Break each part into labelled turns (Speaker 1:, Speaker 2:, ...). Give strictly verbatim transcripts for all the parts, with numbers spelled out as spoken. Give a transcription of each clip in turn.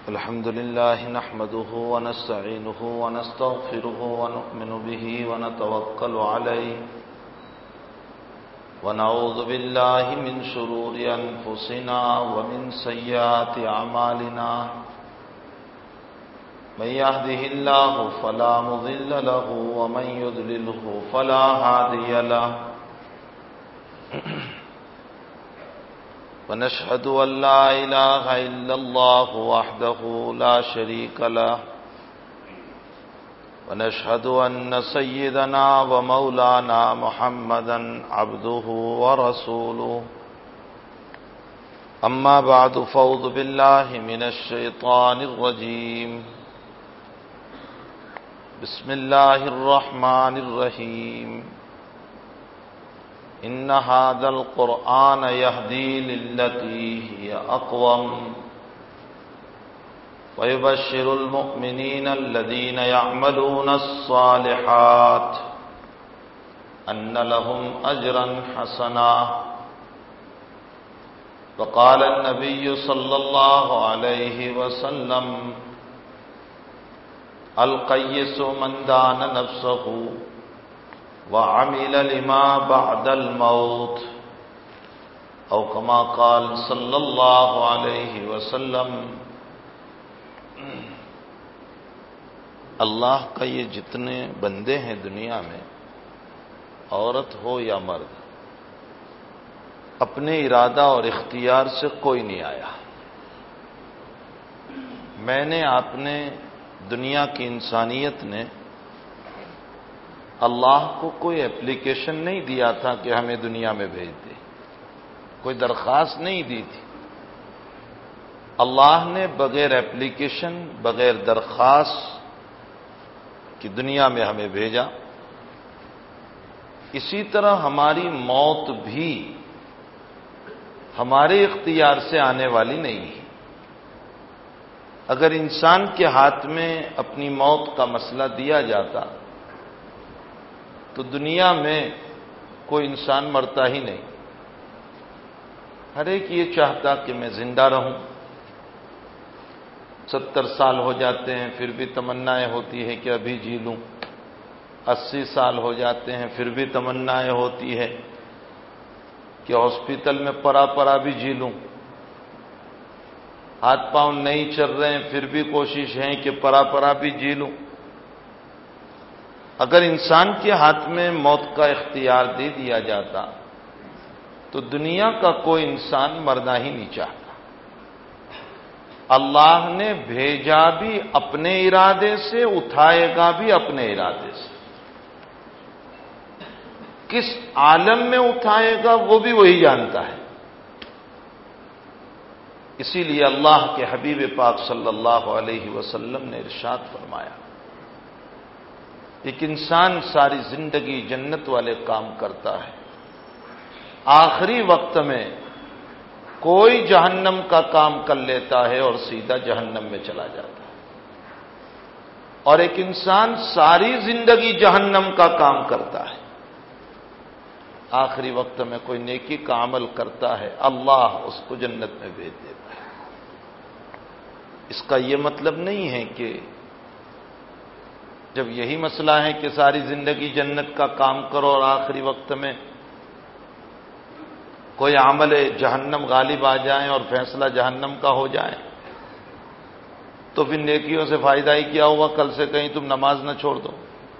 Speaker 1: الحمد لله نحمده ونستعينه ونستغفره ونؤمن به ونتوكل عليه ونعوذ بالله من شرور أنفسنا ومن سيئات أعمالنا من يهده الله فلا مضل له ومن يضلله فلا هادي له ونشهد أن لا إله إلا الله وحده لا شريك له ونشهد أن سيدنا ومولانا محمدا عبده ورسوله أما بعد فأعوذ بالله من الشيطان الرجيم بسم الله الرحمن الرحيم إن هذا القرآن يهدي للتي هي أقوم ويبشر المؤمنين الذين يعملون الصالحات أن لهم أجرا حسنا وقال النبي صلى الله عليه وسلم القيس من دان نفسه وعمل لما بعد الموت او كما قال صلی اللہ علیہ وسلم۔ اللہ کا یہ جتنے بندے ہیں دنیا میں، عورت ہو یا مرد، اپنے ارادہ اور اختیار سے کوئی نہیں آیا۔ میں نے آپ نے دنیا کی انسانیت نے اللہ کو کوئی اپلیکیشن نہیں دیا تھا کہ ہمیں دنیا میں بھیج دے، کوئی درخواست نہیں دی تھی۔ اللہ نے بغیر اپلیکیشن، بغیر درخواست کی دنیا میں ہمیں بھیجا۔ اسی طرح ہماری موت بھی ہمارے اختیار سے آنے والی نہیں ہے۔ اگر انسان کے ہاتھ میں اپنی موت کا مسئلہ دیا جاتا تو دنیا میں کوئی انسان مرتا ہی نہیں۔ ہر ایک یہ چاہتا کہ میں زندہ رہوں۔ ستر سال ہو جاتے ہیں پھر بھی تمنائیں ہوتی ہے کہ ابھی جی لوں۔ اسی سال ہو جاتے ہیں پھر بھی تمنائیں ہوتی ہے کہ ہاسپٹل میں پڑا پڑا بھی جی لوں۔ ہاتھ پاؤں نہیں چل رہے ہیں پھر بھی کوشش ہے کہ پڑا پڑا بھی جی لوں۔ اگر انسان کے ہاتھ میں موت کا اختیار دے دیا جاتا تو دنیا کا کوئی انسان مرنا ہی نہیں چاہتا۔ اللہ نے بھیجا بھی اپنے ارادے سے، اٹھائے گا بھی اپنے ارادے سے۔ کس عالم میں اٹھائے گا وہ بھی وہی جانتا ہے۔ اسی لیے اللہ کے حبیب پاک صلی اللہ علیہ وسلم نے ارشاد فرمایا، ایک انسان ساری زندگی جنت والے کام کرتا ہے، آخری وقت میں کوئی جہنم کا کام کر لیتا ہے اور سیدھا جہنم میں چلا جاتا ہے، اور ایک انسان ساری زندگی جہنم کا کام کرتا ہے، آخری وقت میں کوئی نیکی کا عمل کرتا ہے، اللہ اس کو جنت میں بھیج دیتا ہے۔ اس کا یہ مطلب نہیں ہے کہ جب یہی مسئلہ ہے کہ ساری زندگی جنت کا کام کرو اور آخری وقت میں کوئی عمل جہنم غالب آ جائیں اور فیصلہ جہنم کا ہو جائے تو پھر نیکیوں سے فائدہ ہی کیا ہوا، کل سے کہیں تم نماز نہ چھوڑ دو۔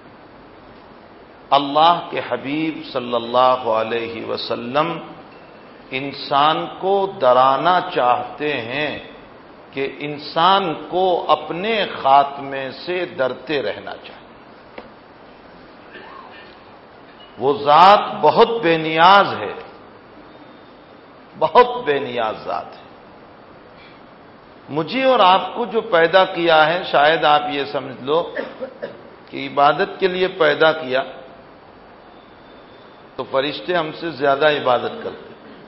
Speaker 1: اللہ کے حبیب صلی اللہ علیہ وسلم انسان کو ڈرانا چاہتے ہیں کہ انسان کو اپنے خاتمے سے ڈرتے رہنا چاہیے۔ وہ ذات بہت بے نیاز ہے، بہت بے نیاز ذات ہے۔ مجھے اور آپ کو جو پیدا کیا ہے، شاید آپ یہ سمجھ لو کہ عبادت کے لیے پیدا کیا تو فرشتے ہم سے زیادہ عبادت کرتے۔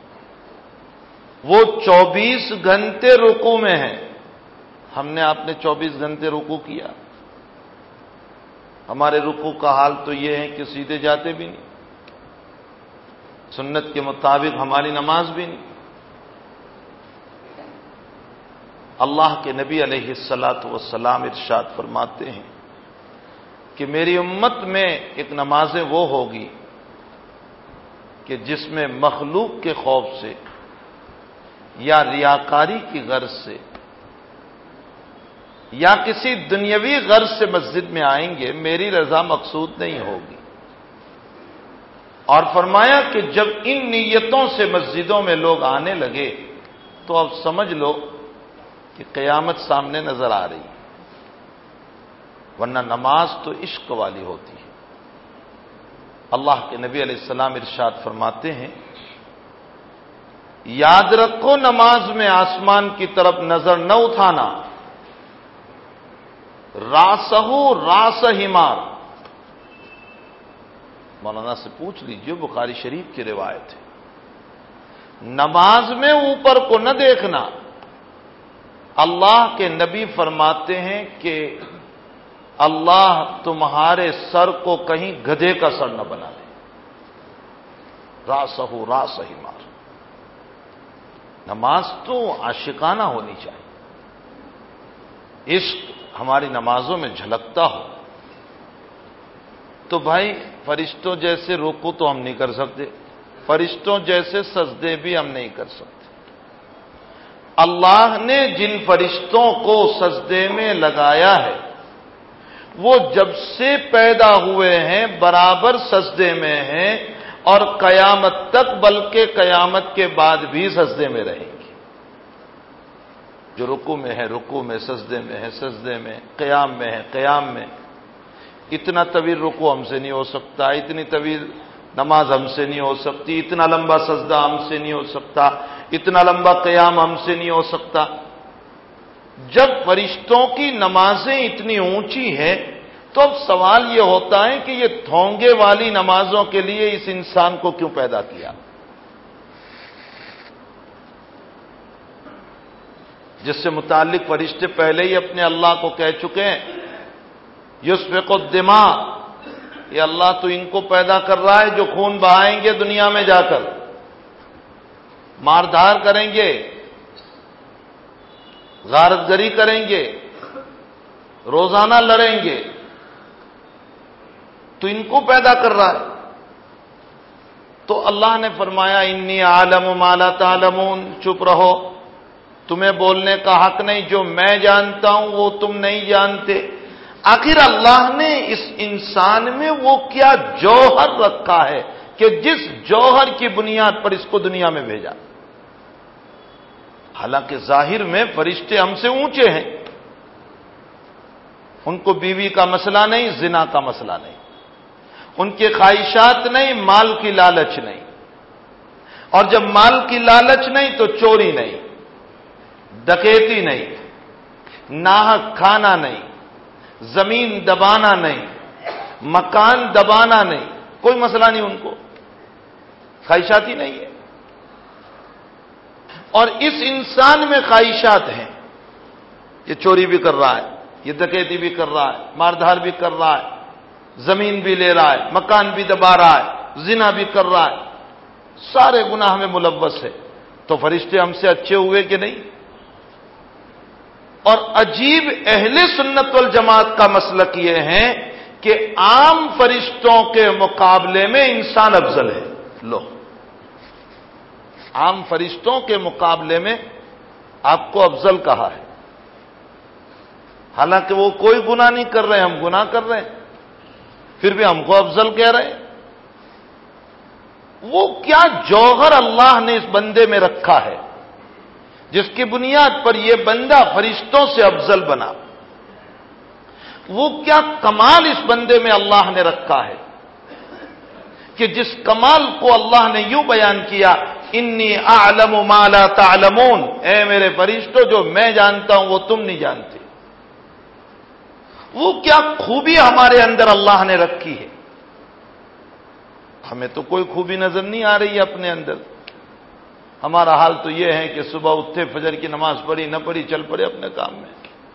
Speaker 1: وہ چوبیس گھنٹے رکوع میں ہیں، ہم نے آپ نے چوبیس گھنٹے رکوع کیا؟ ہمارے رکوع کا حال تو یہ ہے کہ سیدھے جاتے بھی نہیں، سنت کے مطابق ہماری نماز بھی نہیں۔ اللہ کے نبی علیہ الصلاۃ والسلام ارشاد فرماتے ہیں کہ میری امت میں ایک نمازیں وہ ہوگی کہ جس میں مخلوق کے خوف سے یا ریاکاری کی غرض سے یا کسی دنیاوی غرض سے مسجد میں آئیں گے، میری رضا مقصود نہیں ہوگی۔ اور فرمایا کہ جب ان نیتوں سے مسجدوں میں لوگ آنے لگے تو اب سمجھ لو کہ قیامت سامنے نظر آ رہی ہے، ورنہ نماز تو عشق والی ہوتی ہے۔ اللہ کے نبی علیہ السلام ارشاد فرماتے ہیں، یاد رکھو نماز میں آسمان کی طرف نظر نہ اٹھانا، راسہ راس حمار۔ مولانا سے پوچھ لیجئے، بخاری شریف کی روایت ہے، نماز میں اوپر کو نہ دیکھنا۔ اللہ کے نبی فرماتے ہیں کہ اللہ تمہارے سر کو کہیں گدھے کا سر نہ بنا دے۔ راسہ راس حمار۔ نماز تو عاشقانہ ہونی چاہیے، عشق ہماری نمازوں میں جھلکتا ہو۔ تو بھائی فرشتوں جیسے رکوع تو ہم نہیں کر سکتے، فرشتوں جیسے سجدے بھی ہم نہیں کر سکتے۔ اللہ نے جن فرشتوں کو سجدے میں لگایا ہے وہ جب سے پیدا ہوئے ہیں برابر سجدے میں ہیں، اور قیامت تک، بلکہ قیامت کے بعد بھی سجدے میں رہیں گے۔ جو رکوع میں ہے رکوع میں، سجدے میں ہے سجدے میں، قیام میں ہے قیام میں۔ اتنا طویل رکوع ہم سے نہیں ہو سکتا، اتنی طویل نماز ہم سے نہیں ہو سکتی، اتنا لمبا سجدہ ہم سے نہیں ہو سکتا، اتنا لمبا قیام ہم سے نہیں ہو سکتا۔ جب فرشتوں کی نمازیں اتنی اونچی ہیں تو اب سوال یہ ہوتا ہے کہ یہ تھونگے والی نمازوں کے لیے اس انسان کو کیوں پیدا کیا؟ جس سے متعلق فرشتے پہلے ہی اپنے اللہ کو کہہ چکے ہیں، یسفک الدماء، یہ اللہ تو ان کو پیدا کر رہا ہے جو خون بہائیں گے دنیا میں جا کر، مار دھار کریں گے، غارت گری کریں گے، روزانہ لڑیں گے، تو ان کو پیدا کر رہا ہے۔ تو اللہ نے فرمایا انی اعلم ما لا تعلمون، چپ رہو، تمہیں بولنے کا حق نہیں، جو میں جانتا ہوں وہ تم نہیں جانتے۔ آخر اللہ نے اس انسان میں وہ کیا جوہر رکھا ہے کہ جس جوہر کی بنیاد پر اس کو دنیا میں بھیجا؟ حالانکہ ظاہر میں فرشتے ہم سے اونچے ہیں، ان کو بیوی کا مسئلہ نہیں، زنا کا مسئلہ نہیں، ان کے خواہشات نہیں، مال کی لالچ نہیں، اور جب مال کی لالچ نہیں تو چوری نہیں، ڈکیتی نہیں، ناحق کھانا نہیں، زمین دبانا نہیں، مکان دبانا نہیں، کوئی مسئلہ نہیں ان کو، خواہشات ہی نہیں ہے۔ اور اس انسان میں خواہشات ہیں، یہ چوری بھی کر رہا ہے، یہ ڈکیتی بھی کر رہا ہے، ماردھار بھی کر رہا ہے، زمین بھی لے رہا ہے، مکان بھی دبا رہا ہے، زنا بھی کر رہا ہے، سارے گناہ میں ملوث ہے۔ تو فرشتے ہم سے اچھے ہوئے کہ نہیں؟ اور عجیب اہل سنت والجماعت کا مسلک یہ ہے کہ عام فرشتوں کے مقابلے میں انسان افضل ہے۔ لو، عام فرشتوں کے مقابلے میں آپ کو افضل کہا ہے، حالانکہ وہ کوئی گناہ نہیں کر رہے، ہم گناہ کر رہے ہیں، پھر بھی ہم کو افضل کہہ رہے ہیں۔ وہ کیا جوہر اللہ نے اس بندے میں رکھا ہے جس کی بنیاد پر یہ بندہ فرشتوں سے افضل بنا؟ وہ کیا کمال اس بندے میں اللہ نے رکھا ہے کہ جس کمال کو اللہ نے یوں بیان کیا، انی اعلم ما لا تعلمون، اے میرے فرشتوں جو میں جانتا ہوں وہ تم نہیں جانتے۔ وہ کیا خوبی ہمارے اندر اللہ نے رکھی ہے؟ ہمیں تو کوئی خوبی نظر نہیں آ رہی ہے اپنے اندر۔ ہمارا حال تو یہ ہے کہ صبح اٹھتے، فجر کی نماز پڑھی نہ پڑھی، چل پڑے اپنے کام میں،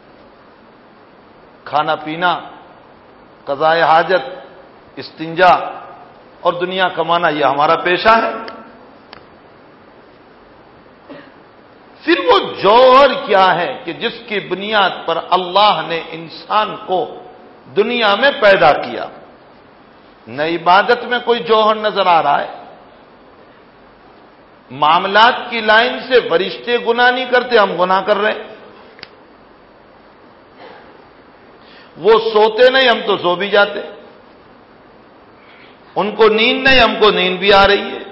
Speaker 1: کھانا پینا، قضاء حاجت، استنجا اور دنیا کمانا، یہ ہمارا پیشہ ہے۔ پھر وہ جوہر کیا ہے کہ جس کی بنیاد پر اللہ نے انسان کو دنیا میں پیدا کیا؟ نہ عبادت میں کوئی جوہر نظر آ رہا ہے. معاملات کی لائن سے فرشتے گناہ نہیں کرتے، ہم گناہ کر رہے ہیں. وہ سوتے نہیں، ہم تو سو بھی جاتے. ان کو نیند نہیں، ہم کو نیند بھی آ رہی ہے.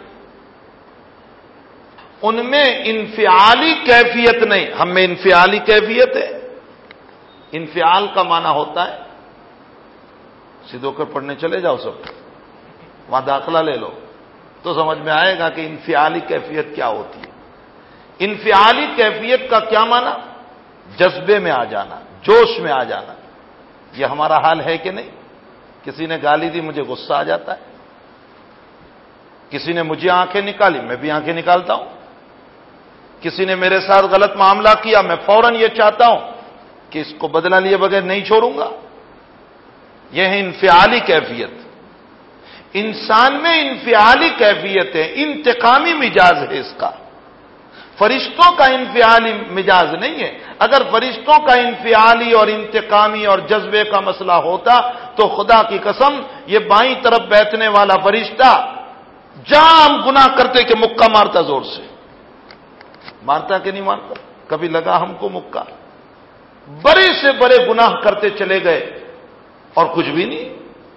Speaker 1: ان میں انفعالی کیفیت نہیں، ہم میں انفعالی کیفیت ہے. انفعال کا معنی ہوتا ہے، سیدھو کر پڑھنے چلے جاؤ سب، وہاں داخلہ لے لو تو سمجھ میں آئے گا کہ انفعالی کیفیت کیا ہوتی ہے. انفعالی کیفیت کا کیا معنی؟ جذبے میں آ جانا، جوش میں آ جانا. یہ ہمارا حال ہے کہ نہیں؟ کسی نے گالی دی مجھے غصہ آ جاتا ہے، کسی نے مجھے آنکھیں نکالی میں بھی آنکھیں نکالتا ہوں، کسی نے میرے ساتھ غلط معاملہ کیا میں فوراً یہ چاہتا ہوں کہ اس کو بدلہ لیے بغیر نہیں چھوڑوں گا. یہ ہے انفعالی کیفیت. انسان میں انفعالی کیفیت ہے، انتقامی مزاج ہے اس کا. فرشتوں کا انفعالی مزاج نہیں ہے. اگر فرشتوں کا انفعالی اور انتقامی اور جذبے کا مسئلہ ہوتا تو خدا کی قسم یہ بائیں طرف بیٹھنے والا فرشتہ جام گناہ کرتے کہ مکہ مارتا، زور سے مارتا کہ نہیں مارتا؟ کبھی لگا ہم کو مکہ؟ بڑے سے بڑے گناہ کرتے چلے گئے اور کچھ بھی نہیں.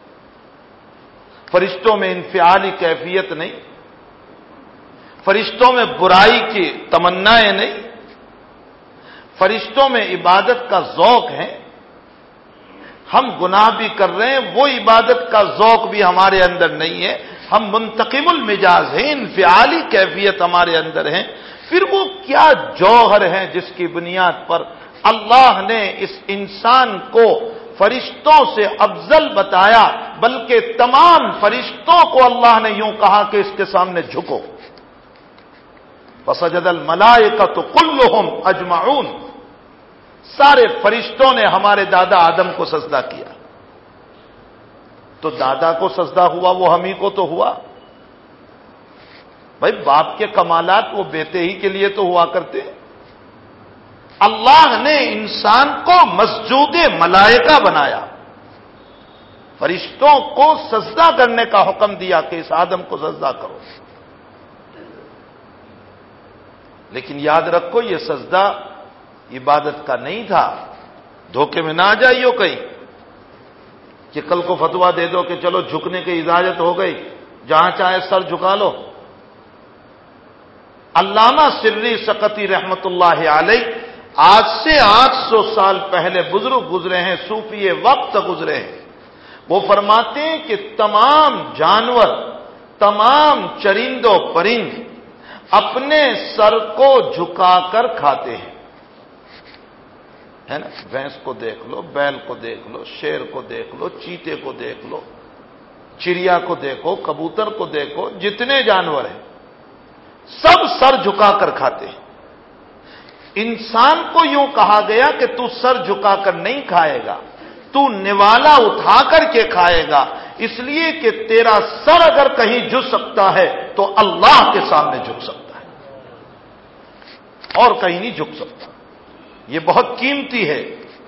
Speaker 1: فرشتوں میں انفعالی کیفیت نہیں، فرشتوں میں برائی کی تمنائیں نہیں، فرشتوں میں عبادت کا ذوق ہے. ہم گناہ بھی کر رہے ہیں، وہ عبادت کا ذوق بھی ہمارے اندر نہیں ہے. ہم منتقم المزاج ہیں، انفعالی کیفیت ہمارے اندر ہے. پھر وہ کیا جوہر ہے جس کی بنیاد پر اللہ نے اس انسان کو فرشتوں سے افضل بتایا، بلکہ تمام فرشتوں کو اللہ نے یوں کہا کہ اس کے سامنے جھکو. فسجد الملائکۃ کلھم اجمعون، سارے فرشتوں نے ہمارے دادا آدم کو سجدہ کیا. تو دادا کو سجدہ ہوا وہ ہم ہی کو تو ہوا. بھائی باپ کے کمالات وہ بیٹے ہی کے لیے تو ہوا کرتے. اللہ نے انسان کو مسجود ملائکہ بنایا، فرشتوں کو سجدہ کرنے کا حکم دیا کہ اس آدم کو سجدہ کرو. لیکن یاد رکھو یہ سجدہ عبادت کا نہیں تھا. دھوکے میں نہ آ جائیو کہیں کہ کل کو فتویٰ دے دو کہ چلو جھکنے کی اجازت ہو گئی، جہاں چاہے سر جھکا لو. علامہ سری سقطی رحمت اللہ علیہ آج سے آٹھ سو سال پہلے بزرگ گزرے ہیں، صوفی وقت گزرے ہیں. وہ فرماتے ہیں کہ تمام جانور، تمام چرند و پرند اپنے سر کو جھکا کر کھاتے ہیں. ہے نا؟ بھینس کو دیکھ لو، بیل کو دیکھ لو، شیر کو دیکھ لو، چیتے کو دیکھ لو، چڑیا کو دیکھو، کبوتر کو دیکھو، جتنے جانور ہیں سب سر جھکا کر کھاتے ہیں. انسان کو یوں کہا گیا کہ تو سر جھکا کر نہیں کھائے گا، تو نوالا اٹھا کر کے کھائے گا، اس لیے کہ تیرا سر اگر کہیں جھک سکتا ہے تو اللہ کے سامنے جھک سکتا ہے، اور کہیں نہیں جھک سکتا. یہ بہت قیمتی ہے.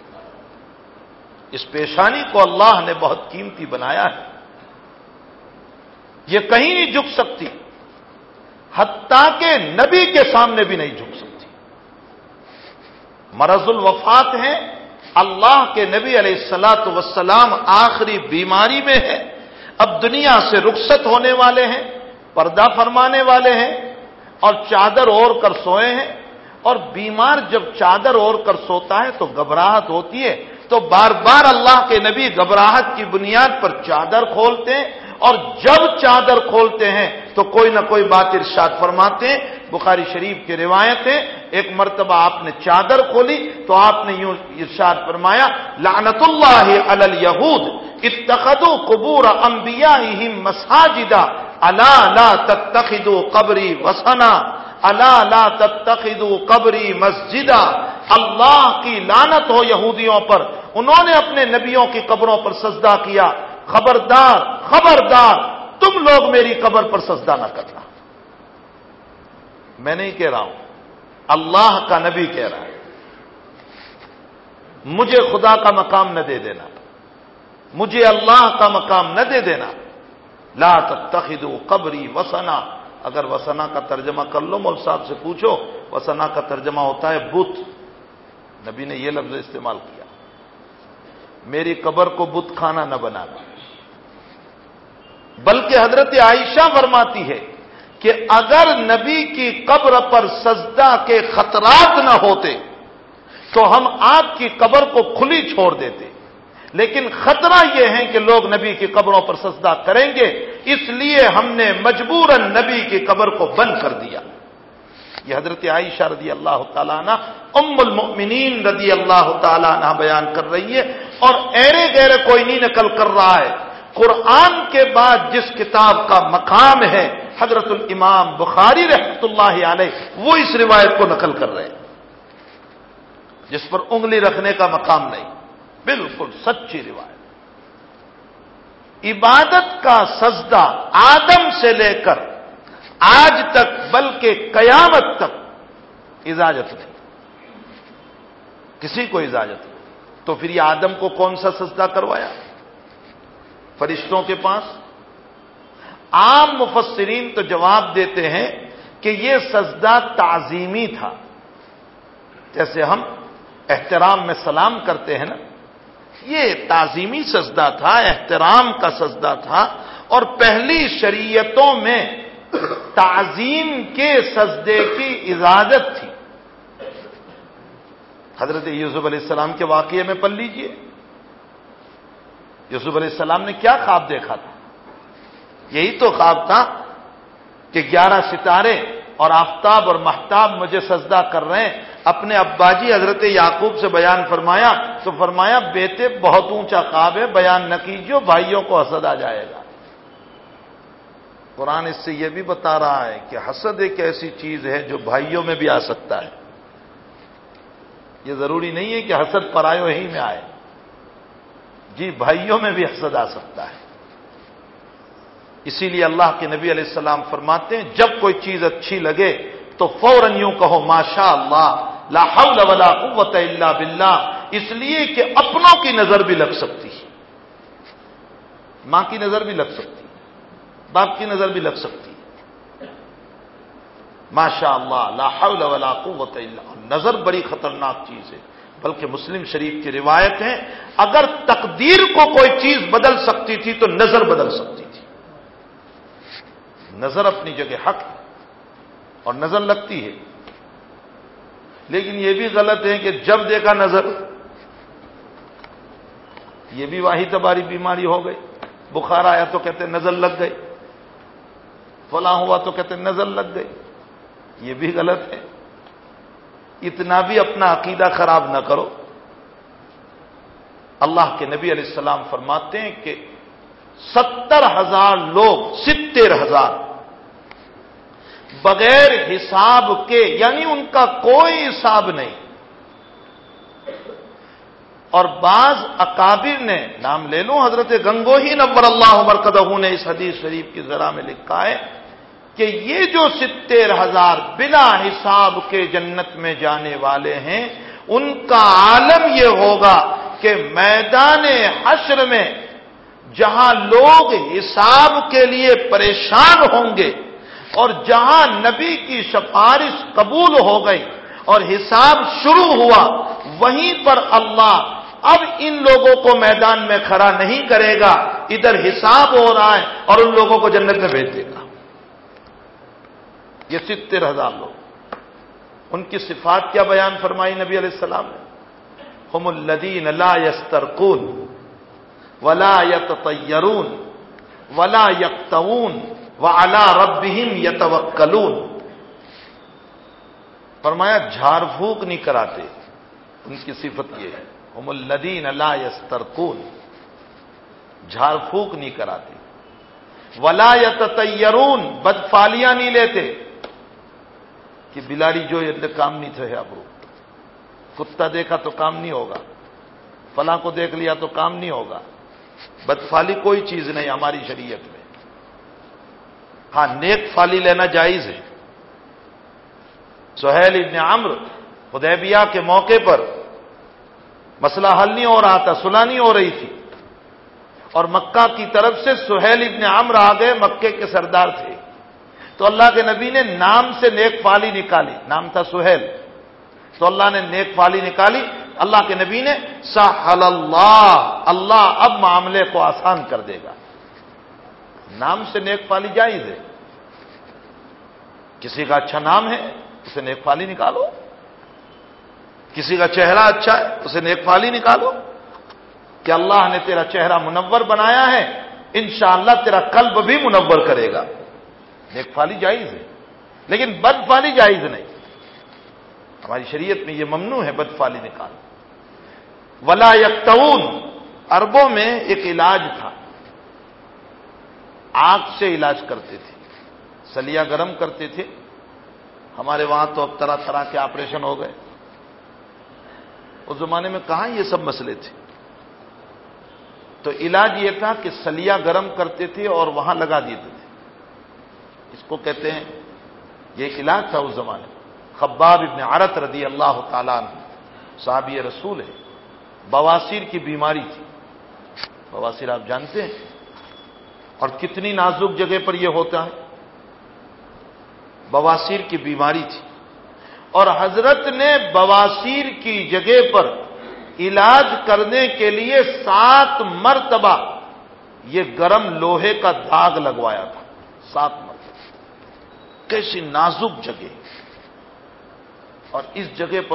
Speaker 1: اس پیشانی کو اللہ نے بہت قیمتی بنایا ہے. یہ کہیں نہیں جھک سکتی، حتیٰ کہ نبی کے سامنے بھی نہیں جھک سکتی. مرض الوفات ہے، اللہ کے نبی علیہ الصلاۃ والسلام آخری بیماری میں ہے، اب دنیا سے رخصت ہونے والے ہیں، پردہ فرمانے والے ہیں اور چادر اوڑھ کر سوئے ہیں. اور بیمار جب چادر اوڑھ کر سوتا ہے تو گھبراہٹ ہوتی ہے، تو بار بار اللہ کے نبی گھبراہٹ کی بنیاد پر چادر کھولتے ہیں، اور جب چادر کھولتے ہیں تو کوئی نہ کوئی بات ارشاد فرماتے ہیں. بخاری شریف کی روایت ہے، ایک مرتبہ آپ نے چادر کھولی تو آپ نے یوں ارشاد فرمایا، لعنت اللہ علی الیہود اتخذوا قبور انبیائہم مساجدا الا لا تتخذوا قبری وثنا الا لا تتخذوا قبری مسجدا. اللہ کی لعنت ہو یہودیوں پر، انہوں نے اپنے نبیوں کی قبروں پر سجدہ کیا. خبردار خبردار تم لوگ میری قبر پر سجدہ نہ کرنا. میں نہیں کہہ رہا ہوں، اللہ کا نبی کہہ رہا ہے مجھے خدا کا مقام نہ دے دینا، مجھے اللہ کا مقام نہ دے دینا، لا تتخذوا قبری وثنا۔ اگر وثنا کا ترجمہ کر لو، مول صاحب سے پوچھو، وثنا کا ترجمہ ہوتا ہے بت، نبی نے یہ لفظ استعمال کیا، میری قبر کو بت خانہ نہ بنانا۔ بلکہ حضرت عائشہ فرماتی ہے کہ اگر نبی کی قبر پر سجدہ کے خطرات نہ ہوتے تو ہم آپ کی قبر کو کھلی چھوڑ دیتے، لیکن خطرہ یہ ہے کہ لوگ نبی کی قبروں پر سجدہ کریں گے، اس لیے ہم نے مجبوراً نبی کی قبر کو بند کر دیا۔ یہ حضرت عائشہ رضی اللہ تعالیٰ عنہ ام المؤمنین رضی اللہ تعالیٰ عنہ بیان کر رہی ہے، اور ایرے گیرے کوئی نہیں نقل کر رہا ہے۔ قرآن کے بعد جس کتاب کا مقام ہے حضرت الامام بخاری رحمۃ اللہ علیہ وہ اس روایت کو نقل کر رہے ہیں، جس پر انگلی رکھنے کا مقام نہیں، بالکل سچی روایت۔ عبادت کا سجدہ آدم سے لے کر آج تک بلکہ قیامت تک اجازت نہیں، کسی کو اجازت نہیں، تو پھر یہ آدم کو کون سا سجدہ کروایا؟ فرشتوں کے پاس؟ عام مفسرین تو جواب دیتے ہیں کہ یہ سجدہ تعظیمی تھا، جیسے ہم احترام میں سلام کرتے ہیں نا، یہ تعظیمی سجدہ تھا، احترام کا سجدہ تھا، اور پہلی شریعتوں میں تعظیم کے سجدے کی اجازت تھی۔ حضرت یوسف علیہ السلام کے واقعے میں پڑھ لیجئے، یوسف علیہ السلام نے کیا خواب دیکھا تھا؟ یہی تو خواب تھا کہ گیارہ ستارے اور آفتاب اور مہتاب مجھے سجدہ کر رہے ہیں۔ اپنے اباجی حضرت یعقوب سے بیان فرمایا تو فرمایا بیٹے بہت اونچا خواب ہے، بیان نہ کیجیے، بھائیوں کو حسد آ جائے گا۔ قرآن اس سے یہ بھی بتا رہا ہے کہ حسد ایک ایسی چیز ہے جو بھائیوں میں بھی آ سکتا ہے، یہ ضروری نہیں ہے کہ حسد پرایوں ہی میں آئے، جی بھائیوں میں بھی حسد آ سکتا ہے۔ اسی لیے اللہ کے نبی علیہ السلام فرماتے ہیں جب کوئی چیز اچھی لگے تو فوراً یوں کہو ماشاء اللہ لا حول ولا قوت الا باللہ، اس لیے کہ اپنوں کی نظر بھی لگ سکتی ہے، ماں کی نظر بھی لگ سکتی ہے، باپ کی نظر بھی لگ سکتی ہے۔ ماشاء اللہ لا حول ولا قوت الا، نظر بڑی خطرناک چیز ہے، بلکہ مسلم شریف کی روایت ہے اگر تقدیر کو کوئی چیز بدل سکتی تھی تو نظر بدل سکتی تھی۔ نظر اپنی جگہ حق ہے اور نظر لگتی ہے، لیکن یہ بھی غلط ہے کہ جب دیکھا نظر، یہ بھی واحد تباری بیماری ہو گئی، بخار آیا تو کہتے نظر لگ گئی، فلاں ہوا تو کہتے نظر لگ گئی، یہ بھی غلط ہے۔ اتنا بھی اپنا عقیدہ خراب نہ کرو۔ اللہ کے نبی علیہ السلام فرماتے ہیں کہ ستر ہزار لوگ، ستر ہزار بغیر حساب کے، یعنی ان کا کوئی حساب نہیں، اور بعض اکابر نے، نام لے لو حضرت گنگوہی نور اللہ مرقدہ نے اس حدیث شریف کی ذرا میں لکھا ہے کہ یہ جو ستر ہزار بلا حساب کے جنت میں جانے والے ہیں، ان کا عالم یہ ہوگا کہ میدان حشر میں جہاں لوگ حساب کے لیے پریشان ہوں گے اور جہاں نبی کی سفارش قبول ہو گئی اور حساب شروع ہوا، وہیں پر اللہ اب ان لوگوں کو میدان میں کھڑا نہیں کرے گا، ادھر حساب ہو رہا ہے اور ان لوگوں کو جنت میں بھیج دے گا۔ یہ ستر ہزار لوگ، ان کی صفات کیا بیان فرمائی نبی علیہ السلام نے؟ ہم الذین لا یسترقون ولا یتطیرون ولا یقطعون وعلی ربہم یتوکلون۔ فرمایا جھاڑ پھونک نہیں کراتے، ان کی صفت یہ ہے، ہم الذین لا یسترقون، جھاڑ پھونک نہیں کراتے، ولا یتطیرون، بدفالیاں نہیں لیتے کہ بلاڑی جو یہ کام نہیں تھے ابرو، کتا دیکھا تو کام نہیں ہوگا، فلاں کو دیکھ لیا تو کام نہیں ہوگا، بدفالی کوئی چیز نہیں ہماری شریعت میں۔ ہاں نیک فالی لینا جائز ہے، سہیل ابن عمرو حدیبیہ کے موقع پر مسئلہ حل نہیں ہو رہا تھا، صلح نہیں ہو رہی تھی، اور مکہ کی طرف سے سہیل ابن عمرو آ گئے، مکے کے سردار تھے، تو اللہ کے نبی نے نام سے نیک فالی نکالی، نام تھا سہیل، تو اللہ نے نیک فالی نکالی، اللہ کے نبی نے سہل اللہ، اللہ اب معاملے کو آسان کر دے گا۔ نام سے نیک فالی جائز ہے، کسی کا اچھا نام ہے اسے نیک فالی نکالو، کسی کا چہرہ اچھا ہے اسے نیک فالی نکالو، کہ اللہ نے تیرا چہرہ منور بنایا ہے، انشاءاللہ تیرا قلب بھی منور کرے گا۔ نیک فالی جائز ہے، لیکن بد فالی جائز نہیں، ہماری شریعت میں یہ ممنوع ہے بد فالی نکالنا۔ ولا یکتؤون، عربوں میں ایک علاج تھا، آگ سے علاج کرتے تھے، سلیا گرم کرتے تھے، ہمارے وہاں تو اب طرح طرح کے آپریشن ہو گئے، اس زمانے میں کہاں یہ سب مسئلے تھے، تو علاج یہ تھا کہ سلیا گرم کرتے تھے اور وہاں لگا دیتے تھے، اس کو کہتے ہیں، یہ ایک علاج تھا اس زمانے میں۔ خباب ابن عرت رضی اللہ تعالیٰ عنہ صحابی رسول ہے، بواسیر کی بیماری تھی، بواسیر آپ جانتے ہیں، اور کتنی نازک جگہ پر یہ ہوتا ہے، بواسیر کی بیماری تھی، اور حضرت نے بواسیر کی جگہ پر علاج کرنے کے لیے سات مرتبہ یہ گرم لوہے کا داغ لگوایا تھا، سات مرتبہ، کیسی نازک جگہ، اور اس جگہ پر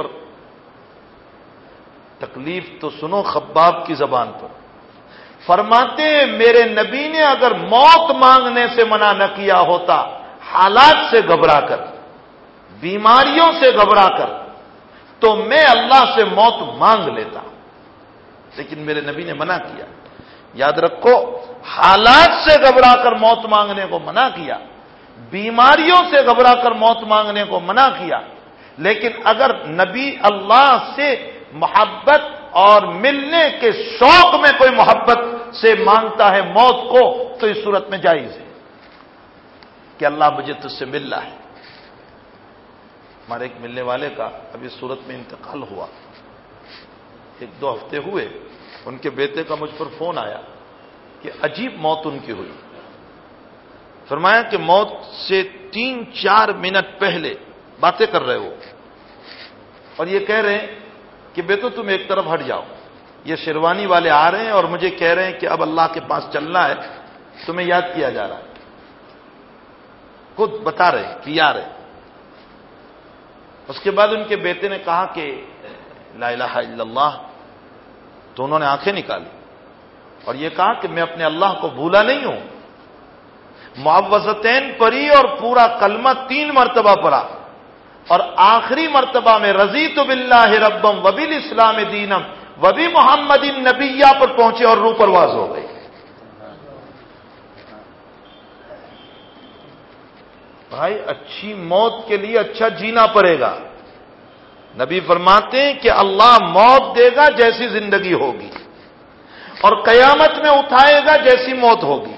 Speaker 1: تکلیف تو سنو خباب کی زبان پر، فرماتے ہیں میرے نبی نے اگر موت مانگنے سے منع نہ کیا ہوتا، حالات سے گھبرا کر، بیماریوں سے گھبرا کر، تو میں اللہ سے موت مانگ لیتا، لیکن میرے نبی نے منع کیا۔ یاد رکھو، حالات سے گھبرا کر موت مانگنے کو منع کیا، بیماریوں سے گھبرا کر موت مانگنے کو منع کیا، لیکن اگر نبی اللہ سے محبت اور ملنے کے شوق میں کوئی محبت سے مانگتا ہے موت کو، تو اس صورت میں جائز ہے کہ اللہ مجھے تجھ سے مل رہا ہے۔ ہمارے ایک ملنے والے کا ابھی صورت میں انتقال ہوا، ایک دو ہفتے ہوئے، ان کے بیٹے کا مجھ پر فون آیا کہ عجیب موت ان کی ہوئی، فرمایا کہ موت سے تین چار منٹ پہلے باتیں کر رہے ہو اور یہ کہہ رہے ہیں کہ بیٹو تم ایک طرف ہٹ جاؤ، یہ شیروانی والے آ رہے ہیں اور مجھے کہہ رہے ہیں کہ اب اللہ کے پاس چلنا ہے، تمہیں یاد کیا جا رہا ہے، خود بتا رہے کہ یار ہے۔ اس کے بعد ان کے بیٹے نے کہا کہ لا الہ الا اللہ، تو انہوں نے آنکھیں نکالی اور یہ کہا کہ میں اپنے اللہ کو بھولا نہیں ہوں، معوذتین پڑھی اور پورا کلمہ تین مرتبہ پڑھا، اور آخری مرتبہ میں رضیت باللہ ربم وبالاسلام دینم وبمحمد نبیہ پر پہنچے اور روح پرواز ہو گئی۔ بھائی اچھی موت کے لیے اچھا جینا پڑے گا، نبی فرماتے ہیں کہ اللہ موت دے گا جیسی زندگی ہوگی، اور قیامت میں اٹھائے گا جیسی موت ہوگی،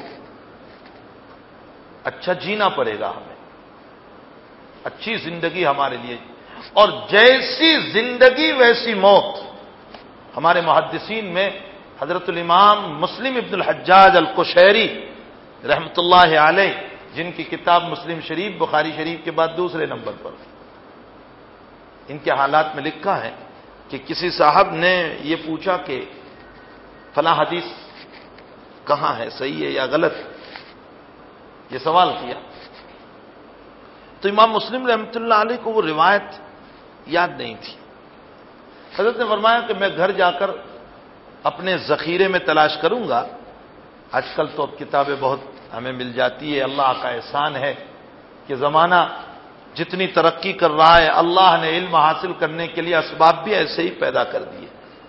Speaker 1: اچھا جینا پڑے گا ہمیں، اچھی زندگی ہمارے لیے، اور جیسی زندگی ویسی موت۔ ہمارے محدثین میں حضرت الامام مسلم ابن الحجاج القشیری رحمۃ اللہ علیہ، جن کی کتاب مسلم شریف بخاری شریف کے بعد دوسرے نمبر پر، ان کے حالات میں لکھا ہے کہ کسی صاحب نے یہ پوچھا کہ فلاں حدیث کہاں ہے، صحیح ہے یا غلط، یہ سوال کیا، تو امام مسلم رحمۃ اللہ علیہ کو وہ روایت یاد نہیں تھی۔ حضرت نے فرمایا کہ میں گھر جا کر اپنے ذخیرے میں تلاش کروں گا، آج کل تو اب کتابیں بہت ہمیں مل جاتی ہے، اللہ کا احسان ہے کہ زمانہ جتنی ترقی کر رہا ہے، اللہ نے علم حاصل کرنے کے لیے اسباب بھی ایسے ہی پیدا کر دیے۔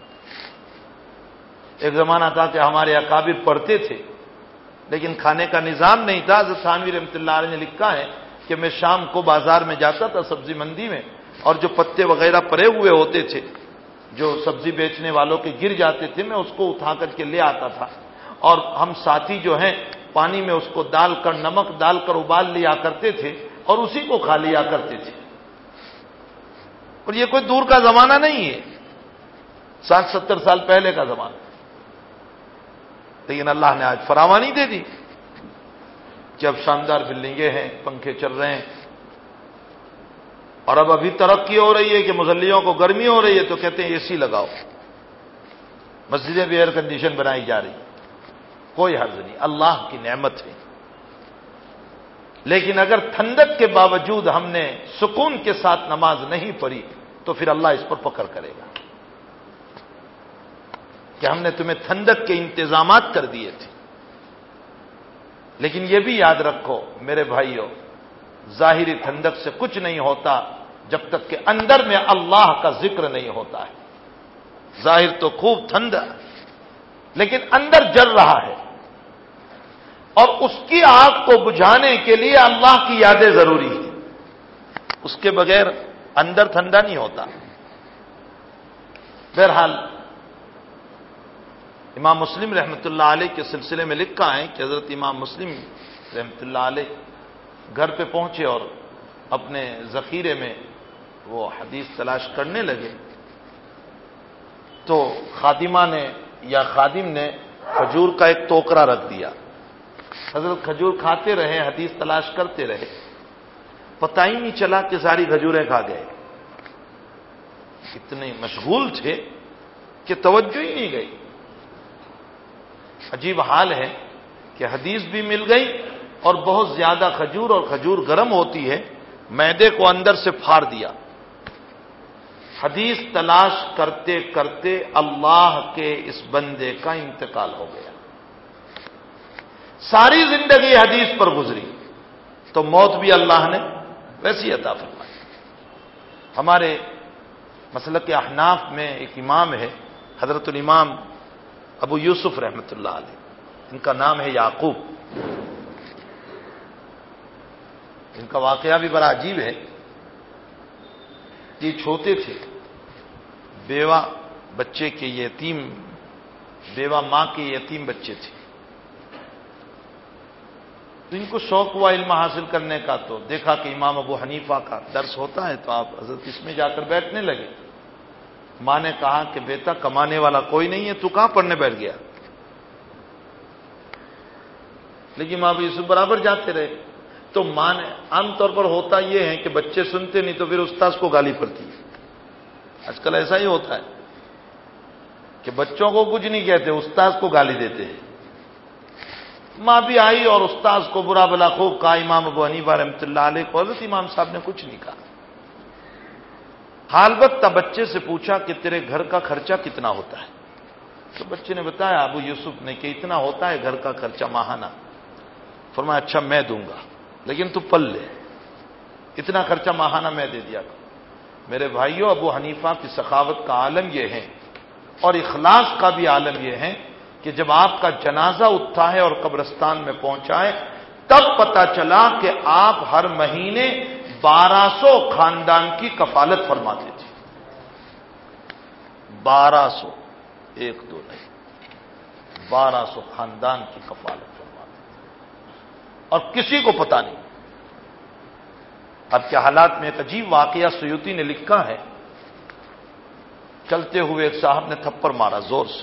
Speaker 1: ایک زمانہ تھا کہ ہمارے اکابر پڑھتے تھے لیکن کھانے کا نظام نہیں تھا۔ حضرت تھانوی رحمۃ اللہ علیہ نے لکھا ہے کہ میں شام کو بازار میں جاتا تھا، سبزی منڈی میں، اور جو پتے وغیرہ پڑے ہوئے ہوتے تھے جو سبزی بیچنے والوں کے گر جاتے تھے، میں اس کو اٹھا کر کے لے آتا تھا، اور ہم ساتھی جو ہیں پانی میں اس کو ڈال کر، نمک ڈال کر ابال لیا کرتے تھے اور اسی کو کھا لیا کرتے تھے۔ اور یہ کوئی دور کا زمانہ نہیں ہے، ساٹھ ستر سال پہلے کا زمانہ، لیکن اللہ نے آج فراوانی دے دی کہ اب شاندار بلڈنگیں ہیں، پنکھے چل رہے ہیں، اور اب ابھی ترقی ہو رہی ہے کہ مصلیوں کو گرمی ہو رہی ہے تو کہتے ہیں اے سی لگاؤ، مسجدیں بھی ایئر کنڈیشن بنائی جا رہی، کوئی حرج نہیں، اللہ کی نعمت ہے۔ لیکن اگر ٹھنڈک کے باوجود ہم نے سکون کے ساتھ نماز نہیں پڑھی تو پھر اللہ اس پر پکڑ کرے گا کہ ہم نے تمہیں ٹھنڈک کے انتظامات کر دیے تھے۔ لیکن یہ بھی یاد رکھو میرے بھائیوں، ظاہری ٹھنڈک سے کچھ نہیں ہوتا جب تک کہ اندر میں اللہ کا ذکر نہیں ہوتا ہے۔ ظاہر تو خوب ٹھنڈا لیکن اندر جل رہا ہے، اور اس کی آگ کو بجھانے کے لیے اللہ کی یادیں ضروری ہے، اس کے بغیر اندر ٹھنڈا نہیں ہوتا۔ بہرحال امام مسلم رحمۃ اللہ علیہ کے سلسلے میں لکھا ہے کہ حضرت امام مسلم رحمۃ اللہ علیہ گھر پہ پہنچے اور اپنے ذخیرے میں وہ حدیث تلاش کرنے لگے تو خادمہ نے یا خادم نے کھجور کا ایک ٹوکرا رکھ دیا۔ حضرت کھجور کھاتے رہے، حدیث تلاش کرتے رہے، پتہ ہی نہیں چلا کہ ساری کھجوریں کھا گئے، اتنے مشغول تھے کہ توجہ ہی نہیں گئی۔ عجیب حال ہے کہ حدیث بھی مل گئی اور بہت زیادہ کھجور، اور کھجور گرم ہوتی ہے، معدے کو اندر سے پھاڑ دیا۔ حدیث تلاش کرتے کرتے اللہ کے اس بندے کا انتقال ہو گیا۔ ساری زندگی حدیث پر گزری تو موت بھی اللہ نے ویسی عطا فرمائی۔ ہمارے مسلک احناف میں ایک امام ہے حضرت الامام ابو یوسف رحمۃ اللہ علیہ، ان کا نام ہے یعقوب۔ ان کا واقعہ بھی بڑا عجیب ہے۔ یہ چھوٹے تھے، بیوہ بچے کے یتیم، بیوہ ماں کے یتیم بچے تھے، تو ان کو شوق ہوا علم حاصل کرنے کا، تو دیکھا کہ امام ابو حنیفہ کا درس ہوتا ہے تو آپ حضرت اس میں جا کر بیٹھنے لگے۔ ماں نے کہا کہ بیٹا کمانے والا کوئی نہیں ہے، تو کہاں پڑھنے بیٹھ گیا؟ لیکن ماں بھی یوسف برابر جاتے رہے۔ تو ماں نے، عام طور پر ہوتا یہ ہے کہ بچے سنتے نہیں تو پھر استاذ کو گالی پڑتی ہے، آج کل ایسا ہی ہوتا ہے کہ بچوں کو کچھ نہیں کہتے، استاذ کو گالی دیتے ہیں۔ ماں بھی آئی اور استاذ کو برا بلا خوب کہا، امام ابو حنیفہ رحمۃ اللہ علیہ کو حضرت امام صاحب نے کچھ نہیں کہا۔ حال وقت بچے سے پوچھا کہ تیرے گھر کا خرچہ کتنا ہوتا ہے؟ تو بچے نے بتایا ابو یوسف نے کہ اتنا ہوتا ہے گھر کا خرچہ ماہانہ۔ فرمایا اچھا میں دوں گا لیکن تو پل لے، اتنا خرچہ ماہانہ میں دے دیا۔ میرے بھائیوں، ابو حنیفہ کی سخاوت کا عالم یہ ہے اور اخلاص کا بھی عالم یہ ہے کہ جب آپ کا جنازہ اٹھا ہے اور قبرستان میں پہنچا ہے تب پتہ چلا کہ آپ ہر مہینے بارہ سو خاندان کی کفالت فرماتے تھے۔ بارہ سو، ایک دو نہیں، بارہ سو خاندان کی کفالت فرماتے تھے اور کسی کو پتہ نہیں۔ اب کے حالات میں ایک عجیب واقعہ سیوطی نے لکھا ہے، چلتے ہوئے ایک صاحب نے تھپڑ مارا زور سے،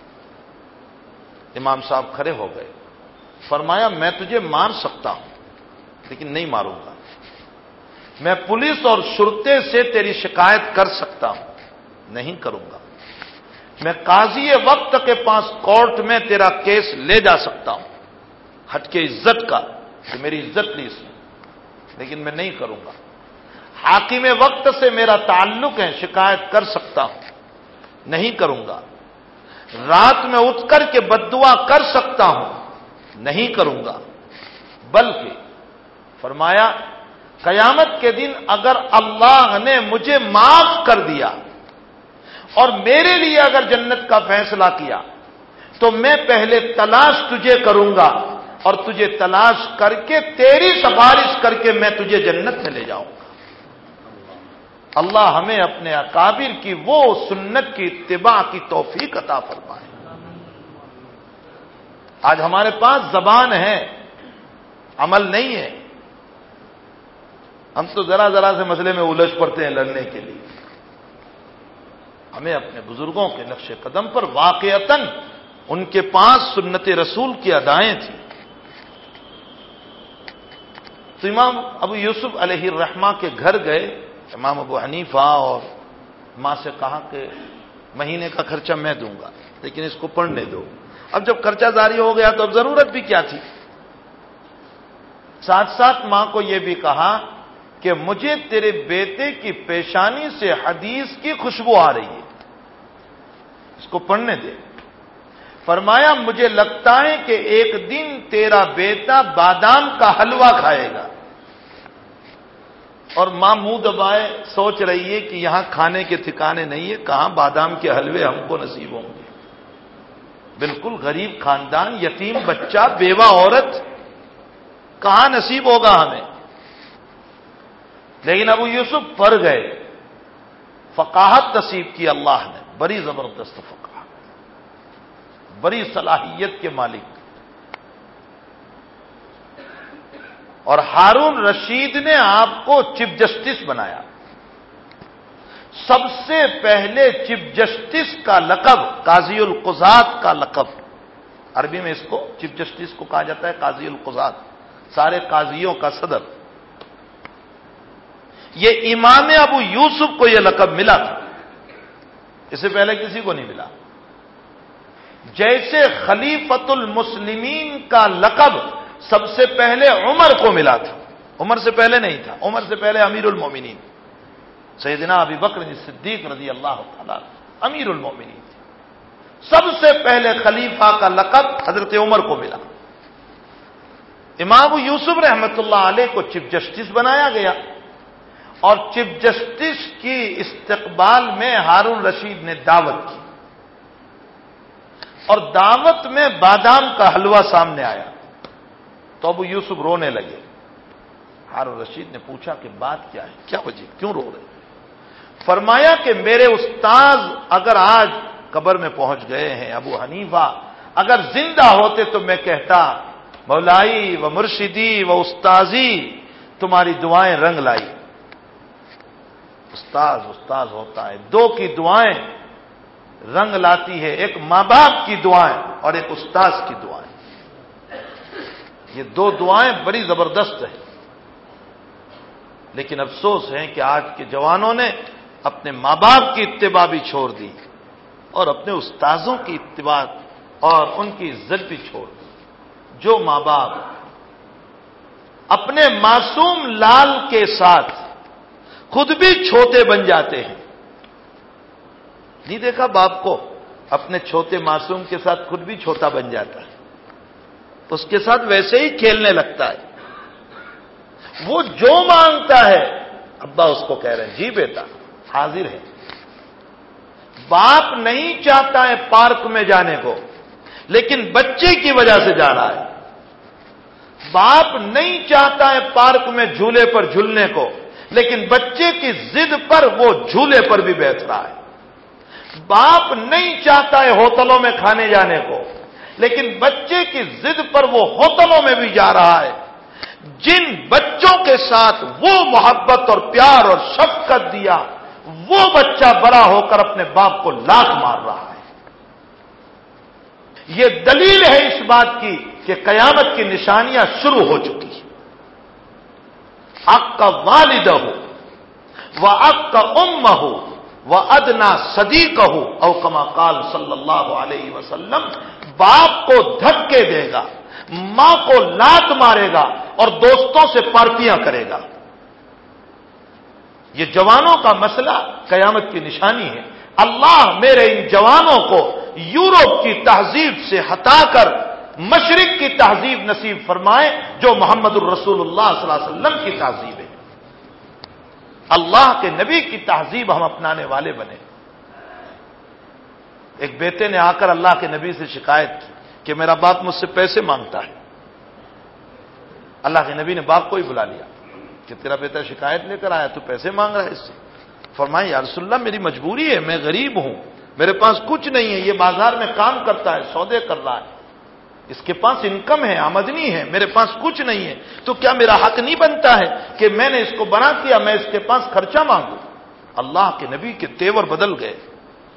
Speaker 1: امام صاحب کھڑے ہو گئے، فرمایا میں تجھے مار سکتا ہوں لیکن نہیں ماروں گا، میں پولیس اور شرطے سے تیری شکایت کر سکتا ہوں، نہیں کروں گا، میں قاضی وقت کے پاس کورٹ میں تیرا کیس لے جا سکتا ہوں ہٹ کے عزت کا کہ میری عزت لی اس نے، لیکن میں نہیں کروں گا، حاکم وقت سے میرا تعلق ہے، شکایت کر سکتا ہوں، نہیں کروں گا، رات میں اٹھ کر کے بددعا کر سکتا ہوں، نہیں کروں گا، بلکہ فرمایا قیامت کے دن اگر اللہ نے مجھے معاف کر دیا اور میرے لیے اگر جنت کا فیصلہ کیا تو میں پہلے تلاش تجھے کروں گا اور تجھے تلاش کر کے تیری سفارش کر کے میں تجھے جنت میں لے جاؤں گا۔ اللہ ہمیں اپنے اکابر کی وہ سنت کی اتباع کی توفیق عطا فرمائے۔ آج ہمارے پاس زبان ہے، عمل نہیں ہے، ہم تو ذرا ذرا سے مسئلے میں الجھ پڑتے ہیں لڑنے کے لیے، ہمیں اپنے بزرگوں کے نقش قدم پر واقعتاً ان کے پاس سنت رسول کی ادائیں تھیں. تو امام ابو یوسف علیہ الرحمہ کے گھر گئے امام ابو حنیفہ اور ماں سے کہا کہ مہینے کا خرچہ میں دوں گا لیکن اس کو پڑھنے دو. اب جب خرچہ جاری ہو گیا تو اب ضرورت بھی کیا تھی. ساتھ ساتھ ماں کو یہ بھی کہا کہ مجھے تیرے بیٹے کی پیشانی سے حدیث کی خوشبو آ رہی ہے, اس کو پڑھنے دے. فرمایا مجھے لگتا ہے کہ ایک دن تیرا بیٹا بادام کا حلوہ کھائے گا. اور ماں منہ دبائے سوچ رہی ہے کہ یہاں کھانے کے ٹھکانے نہیں ہے, کہاں بادام کے حلوے ہم کو نصیب ہوں گے. بالکل غریب خاندان, یتیم بچہ, بیوہ عورت, کہاں نصیب ہوگا ہمیں. لیکن ابو یوسف پڑھ گئے, فقاہت نصیب کی اللہ نے, بڑی زبردست فقاہت, بڑی صلاحیت کے مالک. اور ہارون رشید نے آپ کو چیف جسٹس بنایا. سب سے پہلے چیف جسٹس کا لقب قاضی القضات کا لقب, عربی میں اس کو چیف جسٹس کو کہا جاتا ہے قاضی القضات, سارے قاضیوں کا صدر. یہ امام ابو یوسف کو یہ لقب ملا تھا, اس سے پہلے کسی کو نہیں ملا. جیسے خلیفۃ المسلمین کا لقب سب سے پہلے عمر کو ملا تھا, عمر سے پہلے نہیں تھا, عمر سے پہلے امیر المومنین سیدنا ابی بکر صدیق رضی اللہ تعالی امیر المومنین تھے. سب سے پہلے خلیفہ کا لقب حضرت عمر کو ملا. امام یوسف رحمۃ اللہ علیہ کو چیف جسٹس بنایا گیا, اور چیف جسٹس کی استقبال میں ہارون رشید نے دعوت کی, اور دعوت میں بادام کا حلوہ سامنے آیا تو ابو یوسف رونے لگے. ہارون رشید نے پوچھا کہ بات کیا ہے, کیا وجہ, کیوں رو رہے؟ فرمایا کہ میرے استاذ اگر آج قبر میں پہنچ گئے ہیں, ابو حنیفہ اگر زندہ ہوتے تو میں کہتا مولائی و مرشدی و استاذی تمہاری دعائیں رنگ لائی. استاذ استاذ ہوتا ہے, دو کی دعائیں رنگ لاتی ہے, ایک ماں باپ کی دعائیں اور ایک استاذ کی دعائیں. یہ دو دعائیں بڑی زبردست ہیں. لیکن افسوس ہے کہ آج کے جوانوں نے اپنے ماں باپ کی اتباع بھی چھوڑ دی اور اپنے استاذوں کی اتباع اور ان کی عزت بھی چھوڑ دی. جو ماں باپ اپنے معصوم لال کے ساتھ خود بھی چھوٹے بن جاتے ہیں, نہیں دیکھا باپ کو اپنے چھوٹے معصوم کے ساتھ خود بھی چھوٹا بن جاتا ہے, اس کے ساتھ ویسے ہی کھیلنے لگتا ہے. وہ جو مانگتا ہے ابا اس کو کہہ رہے ہیں جی بیٹا حاضر ہے. باپ نہیں چاہتا ہے پارک میں جانے کو لیکن بچے کی وجہ سے جا رہا ہے. باپ نہیں چاہتا ہے پارک میں جھولے پر جھولنے کو لیکن بچے کی ضد پر وہ جھولے پر بھی بیٹھ رہا ہے. باپ نہیں چاہتا ہے ہوٹلوں میں کھانے جانے کو لیکن بچے کی ضد پر وہ ہوٹلوں میں بھی جا رہا ہے. جن بچوں کے ساتھ وہ محبت اور پیار اور شفقت دیا وہ بچہ بڑا ہو کر اپنے باپ کو لات مار رہا ہے. یہ دلیل ہے اس بات کی کہ قیامت کی نشانیاں شروع ہو چکی ہیں. حق کا والد ہو وہ حق کا ام ہو وہ ادنا صدیق ہو او کما قال صلی اللہ علیہ وسلم, باپ کو دھکے دے گا, ماں کو لات مارے گا اور دوستوں سے پارٹیاں کرے گا. یہ جوانوں کا مسئلہ قیامت کی نشانی ہے. اللہ میرے ان جوانوں کو یورپ کی تہذیب سے ہٹا کر مشرق کی تہذیب نصیب فرمائے جو محمد الرسول اللہ صلی اللہ علیہ وسلم کی تہذیب ہے. اللہ کے نبی کی تہذیب ہم اپنانے والے بنے. ایک بیٹے نے آ کر اللہ کے نبی سے شکایت کی کہ میرا باپ مجھ سے پیسے مانگتا ہے. اللہ کے نبی نے باپ کو ہی بلا لیا کہ تیرا بیٹا شکایت لے کر آیا, تو پیسے مانگ رہا ہے اس سے. فرمایا یا رسول اللہ میری مجبوری ہے, میں غریب ہوں, میرے پاس کچھ نہیں ہے, یہ بازار میں کام کرتا ہے, سودے کر رہا ہے, اس کے پاس انکم ہے, آمدنی ہے, میرے پاس کچھ نہیں ہے, تو کیا میرا حق نہیں بنتا ہے کہ میں نے اس کو بنا کیا, میں اس کے پاس خرچہ مانگوں؟ اللہ کے نبی کے تیور بدل گئے.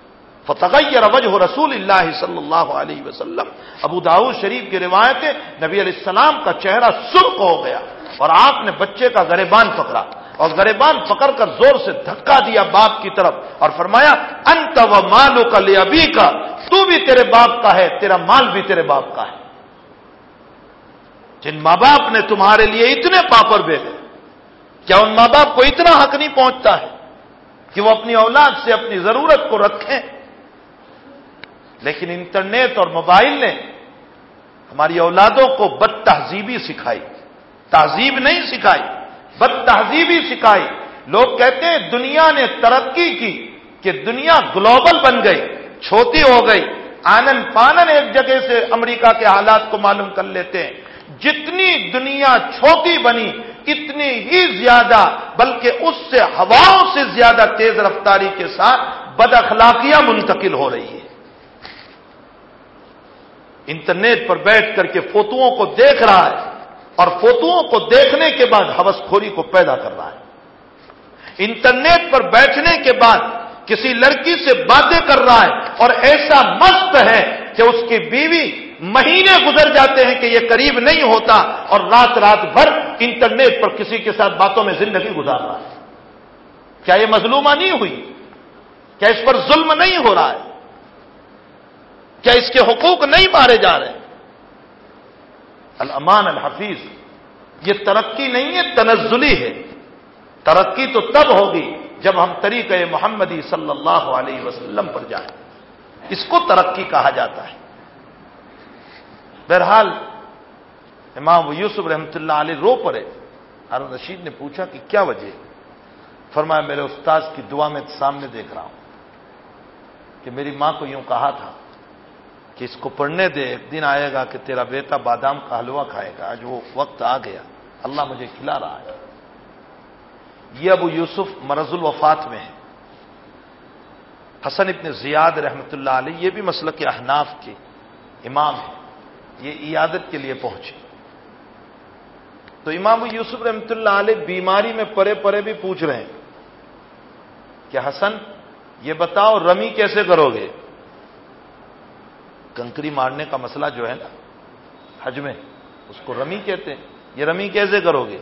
Speaker 1: فتغیر وجہ رسول اللہ صلی اللہ علیہ وسلم، ابو داؤد شریف کی روایت ہے، نبی علیہ السلام کا چہرہ سرخ ہو گیا اور آپ نے بچے کا گریبان پکڑا اور گریبان پکڑ کر زور سے دھکا دیا باپ کی طرف اور فرمایا انت و مالک لابیک، تو بھی تیرے باپ کا ہے، تیرا مال بھی تیرے باپ کا ہے۔ جن ماں باپ نے تمہارے لیے اتنے پاپڑ بیلے، کیا ان ماں باپ کو اتنا حق نہیں پہنچتا ہے کہ وہ اپنی اولاد سے اپنی ضرورت کو رکھیں؟ لیکن انٹرنیٹ اور موبائل نے ہماری اولادوں کو بد تہذیبی سکھائی، تہذیب نہیں سکھائی، بد تہذیبی سکھائی۔ لوگ کہتے ہیں دنیا نے ترقی کی کہ دنیا گلوبل بن گئی، چھوٹی ہو گئی، آنن پانن ایک جگہ سے امریکہ کے حالات کو معلوم کر لیتے ہیں۔ جتنی دنیا چھوٹی بنی اتنی ہی زیادہ، بلکہ اس سے ہواؤں سے زیادہ تیز رفتاری کے ساتھ بد اخلاقیاں منتقل ہو رہی ہے۔ انٹرنیٹ پر بیٹھ کر کے فوٹوؤں کو دیکھ رہا ہے اور فوٹوؤں کو دیکھنے کے بعد ہوس خوری کو پیدا کر رہا ہے۔ انٹرنیٹ پر بیٹھنے کے بعد کسی لڑکی سے باتیں کر رہا ہے اور ایسا مست ہے کہ اس کی بیوی مہینے گزر جاتے ہیں کہ یہ قریب نہیں ہوتا اور رات رات بھر انٹرنیٹ پر کسی کے ساتھ باتوں میں زندگی گزار رہا ہے۔ کیا یہ مظلومہ نہیں ہوئی؟ کیا اس پر ظلم نہیں ہو رہا ہے؟ کیا اس کے حقوق نہیں مارے جا رہے؟ الامان الحفیظ، یہ ترقی نہیں ہے، تنزلی ہے۔ ترقی تو تب ہوگی جب ہم طریقہ محمدی صلی اللہ علیہ وسلم پر جائیں، اس کو ترقی کہا جاتا ہے۔ بہرحال امام یوسف رحمۃ اللہ علیہ رو پڑے۔ ہارون رشید نے پوچھا کہ کیا وجہ؟ فرمایا میرے استاذ کی دعا میں سامنے دیکھ رہا ہوں کہ میری ماں کو یوں کہا تھا کہ اس کو پڑھنے دے، ایک دن آئے گا کہ تیرا بیٹا بادام کا حلوہ کھائے گا۔ آج وہ وقت آ گیا، اللہ مجھے کھلا رہا ہے۔ یہ ابو یوسف مرض الوفات میں ہے۔ حسن ابن زیاد رحمۃ اللہ علیہ، یہ بھی مسلک احناف کے امام ہیں، یہ عیادت کے لیے پہنچے تو امام یوسف رحمۃ اللہ علیہ بیماری میں پڑے پڑے بھی پوچھ رہے ہیں کہ حسن یہ بتاؤ رمی کیسے کرو گے؟ کنکری مارنے کا مسئلہ جو ہے نا حج میں، اس کو رمی کہتے ہیں، یہ رمی کیسے کرو گے؟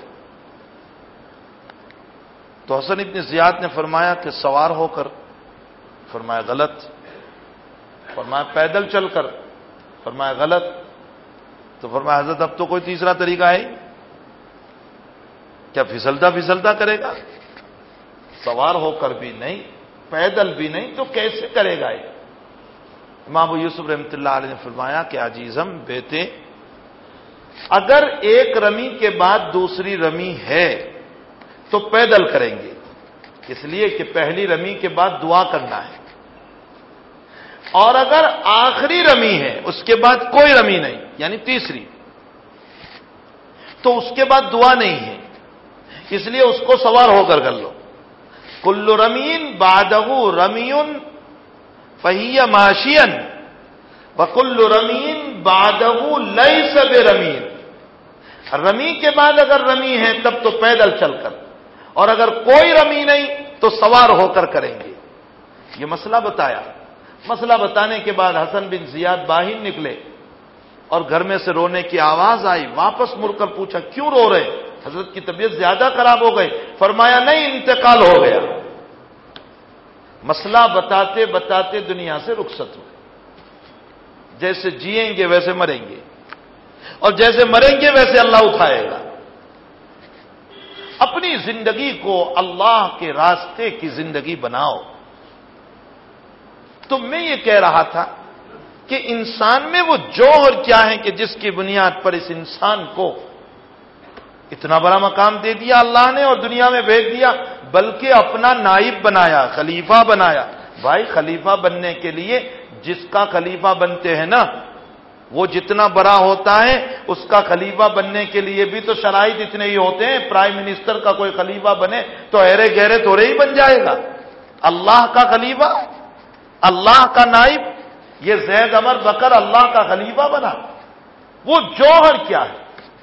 Speaker 1: تو حسن ابن زیاد نے فرمایا کہ سوار ہو کر، فرمایا غلط، فرمایا پیدل چل کر، فرمایا غلط، تو فرمایا حضرت اب تو کوئی تیسرا طریقہ ہے؟ کیا پھسلتا پھسلتا کرے گا؟ سوار ہو کر بھی نہیں، پیدل بھی نہیں، تو کیسے کرے گا یہ؟ امام یوسف رحمۃ اللہ علیہ نے فرمایا کہ عزیزم بیٹے، اگر ایک رمی کے بعد دوسری رمی ہے تو پیدل کریں گے، اس لیے کہ پہلی رمی کے بعد دعا کرنا ہے، اور اگر آخری رمی ہے اس کے بعد کوئی رمی نہیں، یعنی تیسری، تو اس کے بعد دعا نہیں ہے، اس لیے اس کو سوار ہو کر کر لو۔ کل رمین بعدہ رمیون فہی ماشین وکل رمین بعدہ لیس برمین، رمی کے بعد اگر رمی ہے تب تو پیدل چل کر، اور اگر کوئی رمی نہیں تو سوار ہو کر کریں گے۔ یہ مسئلہ بتایا۔ مسئلہ بتانے کے بعد حسن بن زیاد باہر نکلے اور گھر میں سے رونے کی آواز آئی، واپس مڑ کر پوچھا کیوں رو رہے؟ حضرت کی طبیعت زیادہ خراب ہو گئی۔ فرمایا نہیں، انتقال ہو گیا۔ مسئلہ بتاتے بتاتے دنیا سے رخصت ہوئے۔ جیسے جیئیں گے ویسے مریں گے، اور جیسے مریں گے ویسے اللہ اٹھائے گا۔ اپنی زندگی کو اللہ کے راستے کی زندگی بناؤ۔ تو میں یہ کہہ رہا تھا کہ انسان میں وہ جوہر کیا ہے کہ جس کی بنیاد پر اس انسان کو اتنا بڑا مقام دے دیا اللہ نے اور دنیا میں بھیج دیا، بلکہ اپنا نائب بنایا، خلیفہ بنایا۔ بھائی خلیفہ بننے کے لیے جس کا خلیفہ بنتے ہیں نا، وہ جتنا بڑا ہوتا ہے اس کا خلیفہ بننے کے لیے بھی تو شرائط اتنے ہی ہوتے ہیں۔ پرائم منسٹر کا کوئی خلیفہ بنے تو ایرے گہرے تھوڑے ہی بن جائے گا۔ اللہ کا خلیفہ، اللہ کا نائب، یہ زید عمر بکر اللہ کا خلیفہ بنا۔ وہ جوہر کیا ہے؟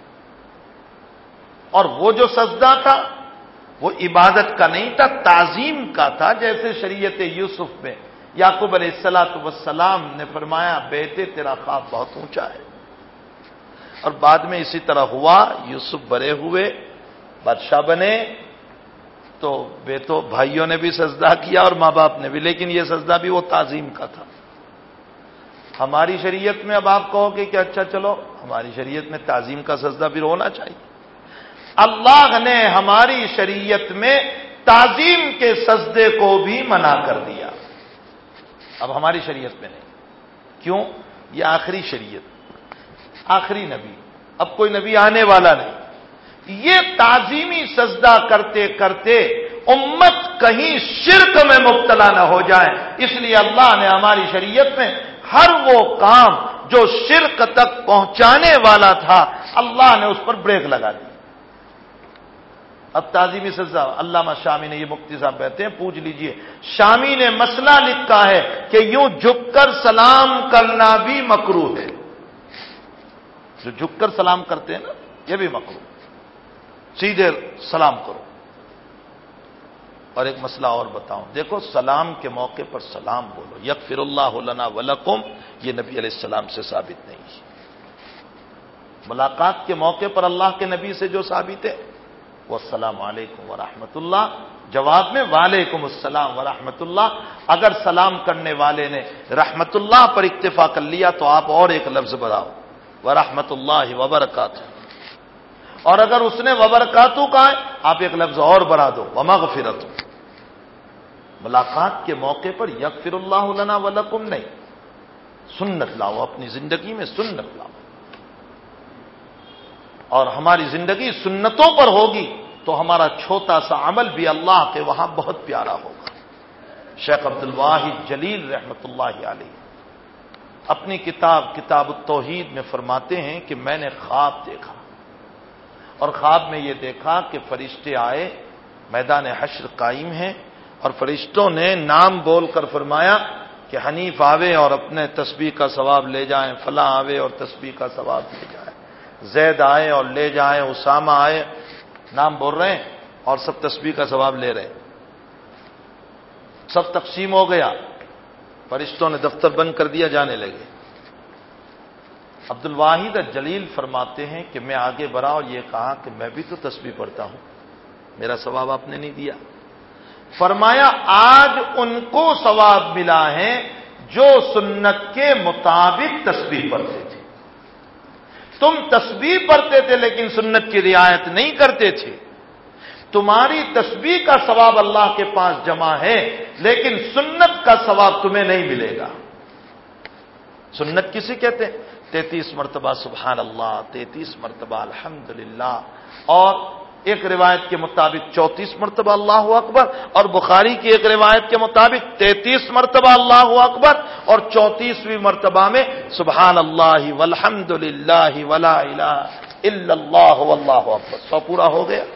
Speaker 1: اور وہ جو سجدہ تھا وہ عبادت کا نہیں تھا، تعظیم کا تھا۔ جیسے شریعت یوسف میں یعقوب علیہ السلام والسلام نے فرمایا بیٹے تیرا خواب بہت اونچا ہے، اور بعد میں اسی طرح ہوا، یوسف بڑے ہوئے، بادشاہ بنے، تو بیٹوں بھائیوں نے بھی سجدہ کیا اور ماں باپ نے بھی، لیکن یہ سجدہ بھی وہ تعظیم کا تھا۔ ہماری شریعت میں اب آپ کہو گے کہ اچھا چلو ہماری شریعت میں تعظیم کا سجدہ بھی ہونا چاہیے، اللہ نے ہماری شریعت میں تعظیم کے سجدے کو بھی منع کر دیا، اب ہماری شریعت میں نہیں۔ کیوں؟ یہ آخری شریعت، آخری نبی، اب کوئی نبی آنے والا نہیں۔ یہ تعظیمی سجدہ کرتے کرتے امت کہیں شرک میں مبتلا نہ ہو جائے، اس لیے اللہ نے ہماری شریعت میں ہر وہ کام جو شرک تک پہنچانے والا تھا اللہ نے اس پر بریک لگا دی۔ اب تعظیمی سجدہ، علامہ شامی نے، یہ مفتی صاحب کہتے ہیں پوچھ لیجئے، شامی نے مسئلہ لکھا ہے کہ یوں جھک کر سلام کرنا بھی مکروہ ہے، جو جھک کر سلام کرتے ہیں نا یہ بھی مکروہ، سیدھے سلام کرو۔ اور ایک مسئلہ اور بتاؤں، دیکھو سلام کے موقع پر سلام بولو، یغفر اللہ لنا ولکم، یہ نبی علیہ السلام سے ثابت نہیں ہے۔ ملاقات کے موقع پر اللہ کے نبی سے جو ثابت ہے وہ السلام علیکم ورحمۃ اللہ، جواب میں وعلیکم السلام ورحمۃ اللہ۔ اگر سلام کرنے والے نے رحمت اللہ پر اکتفا کر لیا تو آپ اور ایک لفظ بڑھاؤ، ورحمۃ اللہ وبرکاتہ، اور اگر اس نے وبرکاتہ کہا ہے آپ ایک لفظ اور بڑھا دو، ومغفرت۔ ملاقات کے موقع پر یغفر اللہ لنا ولکم نہیں، سنت لاؤ، اپنی زندگی میں سنت لاؤ، اور ہماری زندگی سنتوں پر ہوگی تو ہمارا چھوٹا سا عمل بھی اللہ کے وہاں بہت پیارا ہوگا۔ شیخ عبد الواحد جلیل رحمۃ اللہ علیہ اپنی کتاب کتاب التوحید میں فرماتے ہیں کہ میں نے خواب دیکھا، اور خواب میں یہ دیکھا کہ فرشتے آئے، میدان حشر قائم ہیں، اور فرشتوں نے نام بول کر فرمایا کہ حنیف آوے اور اپنے تسبیح کا ثواب لے جائیں، فلاں آوے اور تسبیح کا ثواب لے جائیں، زید آئے اور لے جائیں، اسامہ آئے، نام بول رہے ہیں اور سب تسبیح کا ثواب لے رہے ہیں۔ سب تقسیم ہو گیا، فرشتوں نے دفتر بند کر دیا، جانے لگے۔ عبد الواحد جلیل فرماتے ہیں کہ میں آگے بڑھا اور یہ کہا کہ میں بھی تو تسبیح پڑھتا ہوں، میرا ثواب آپ نے نہیں دیا۔ فرمایا آج ان کو ثواب ملا ہے جو سنت کے مطابق تسبیح پڑھتے تھے، تم تسبیح پڑھتے تھے لیکن سنت کی رعایت نہیں کرتے تھے، تمہاری تسبیح کا ثواب اللہ کے پاس جمع ہے لیکن سنت کا ثواب تمہیں نہیں ملے گا۔ سنت کسے کہتے ہیں؟ تینتیس مرتبہ سبحان اللہ، تینتیس مرتبہ الحمدللہ، اور ایک روایت کے مطابق چونتیس مرتبہ اللہ اکبر، اور بخاری کی ایک روایت کے مطابق تینتیس مرتبہ اللہ اکبر، اور چونتیسویں مرتبہ میں سبحان اللہ والحمد للہ ولا الہ الا اللہ واللہ اکبر، سو پورا ہو گیا۔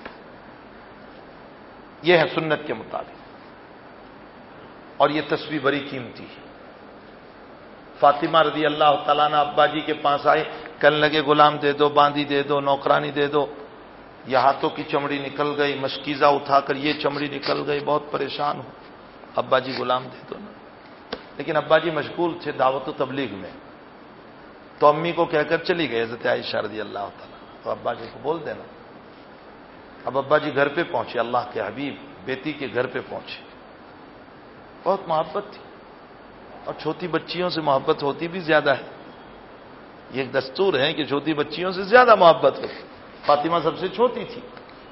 Speaker 1: یہ ہے سنت کے مطابق، اور یہ تسبیح بڑی قیمتی ہے۔ فاطمہ رضی اللہ تعالیٰ عنہ ابا جی کے پاس آئے، کہنے لگے غلام دے دو، باندی دے دو، نوکرانی دے دو، یہ ہاتھوں کی چمڑی نکل گئی، مشکیزہ اٹھا کر یہ چمڑی نکل گئی، بہت پریشان ہوں، ابا جی غلام دے دو نا۔ لیکن ابا جی مشغول تھے دعوت و تبلیغ میں، تو امی کو کہہ کر چلی گئی حضرت عائشہ رضی اللہ تعالیٰ، تو ابا جی کو بول دینا۔ اب ابا جی گھر پہ پہنچے، اللہ کے حبیب بیٹی کے گھر پہ پہنچے، بہت محبت تھی، اور چھوٹی بچیوں سے محبت ہوتی بھی زیادہ ہے، یہ ایک دستور ہے کہ چھوٹی بچیوں سے زیادہ محبت ہوتی۔ فاطمہ سب سے چھوٹی تھی،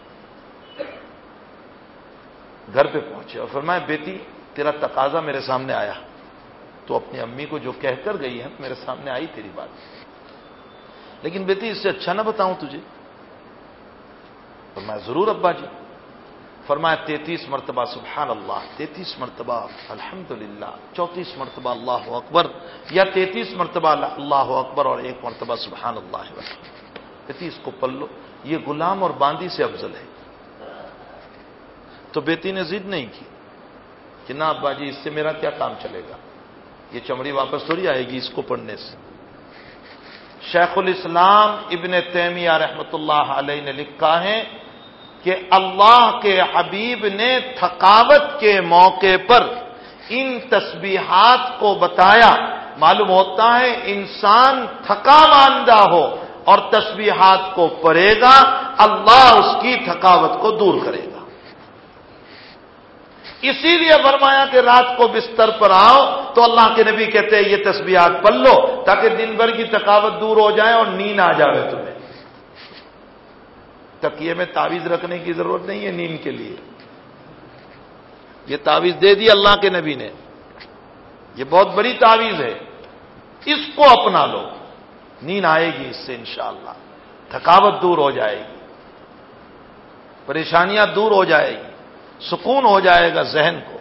Speaker 1: گھر پہ پہنچے اور فرمایا بیٹی تیرا تقاضا میرے سامنے آیا، تو اپنی امی کو جو کہہ کر گئی ہے میرے سامنے آئی تیری بات، لیکن بیٹی اس سے اچھا نہ بتاؤں تجھے؟ فرمایا ضرور ابا جی۔ فرمایا تینتیس مرتبہ سبحان اللہ، تینتیس مرتبہ الحمدللہ، چونتیس مرتبہ اللہ اکبر، یا تینتیس مرتبہ اللہ اکبر اور ایک مرتبہ سبحان اللہ والحمد، بیٹی اس کو پڑھ لو، یہ غلام اور باندی سے افضل ہے۔ تو بیٹی نے ضد نہیں کی کہ نہ ابا جی اس سے میرا کیا کام چلے گا، یہ چمڑی واپس تھوڑی آئے گی اس کو پڑھنے سے۔ شیخ الاسلام ابن تیمیہ رحمۃ اللہ علیہ نے لکھا ہے کہ اللہ کے حبیب نے تھکاوٹ کے موقع پر ان تسبیحات کو بتایا، معلوم ہوتا ہے انسان تھکا ماندہ ہو اور تسبیحات کو پڑھے گا، اللہ اس کی تھکاوٹ کو دور کرے گا۔ اسی لیے فرمایا کہ رات کو بستر پر آؤ تو اللہ کے نبی کہتے ہیں یہ تسبیحات پڑھ لو تاکہ دن بھر کی تھکاوٹ دور ہو جائے اور نیند آ جائے تمہیں۔ تکیے میں تعویذ رکھنے کی ضرورت نہیں ہے نیند کے لیے، یہ تعویذ دے دی اللہ کے نبی نے، یہ بہت بڑی تعویذ ہے، اس کو اپنا لو، نیند آئے گی اس سے انشاءاللہ، تھکاوٹ دور ہو جائے گی، پریشانیاں دور ہو جائے گی، سکون ہو جائے گا ذہن کو۔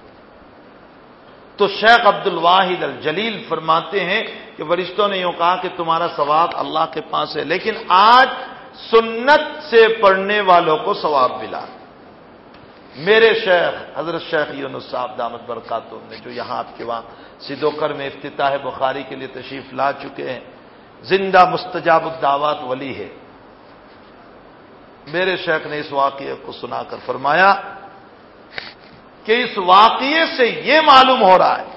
Speaker 1: تو شیخ عبد الواحد الجلیل فرماتے ہیں کہ فرشتوں نے یوں کہا کہ تمہارا ثواب اللہ کے پاس ہے، لیکن آج سنت سے پڑھنے والوں کو ثواب ملا۔ میرے شیخ حضرت شیخ یونس صاحب دامت برکاتہم نے جو یہاں آپ کے وہاں سدوکر میں افتتاح بخاری کے لیے تشریف لا چکے ہیں، زندہ مستجاب الدعوات ولی ہے، میرے شیخ نے اس واقعے کو سنا کر فرمایا کہ اس واقعے سے یہ معلوم ہو رہا ہے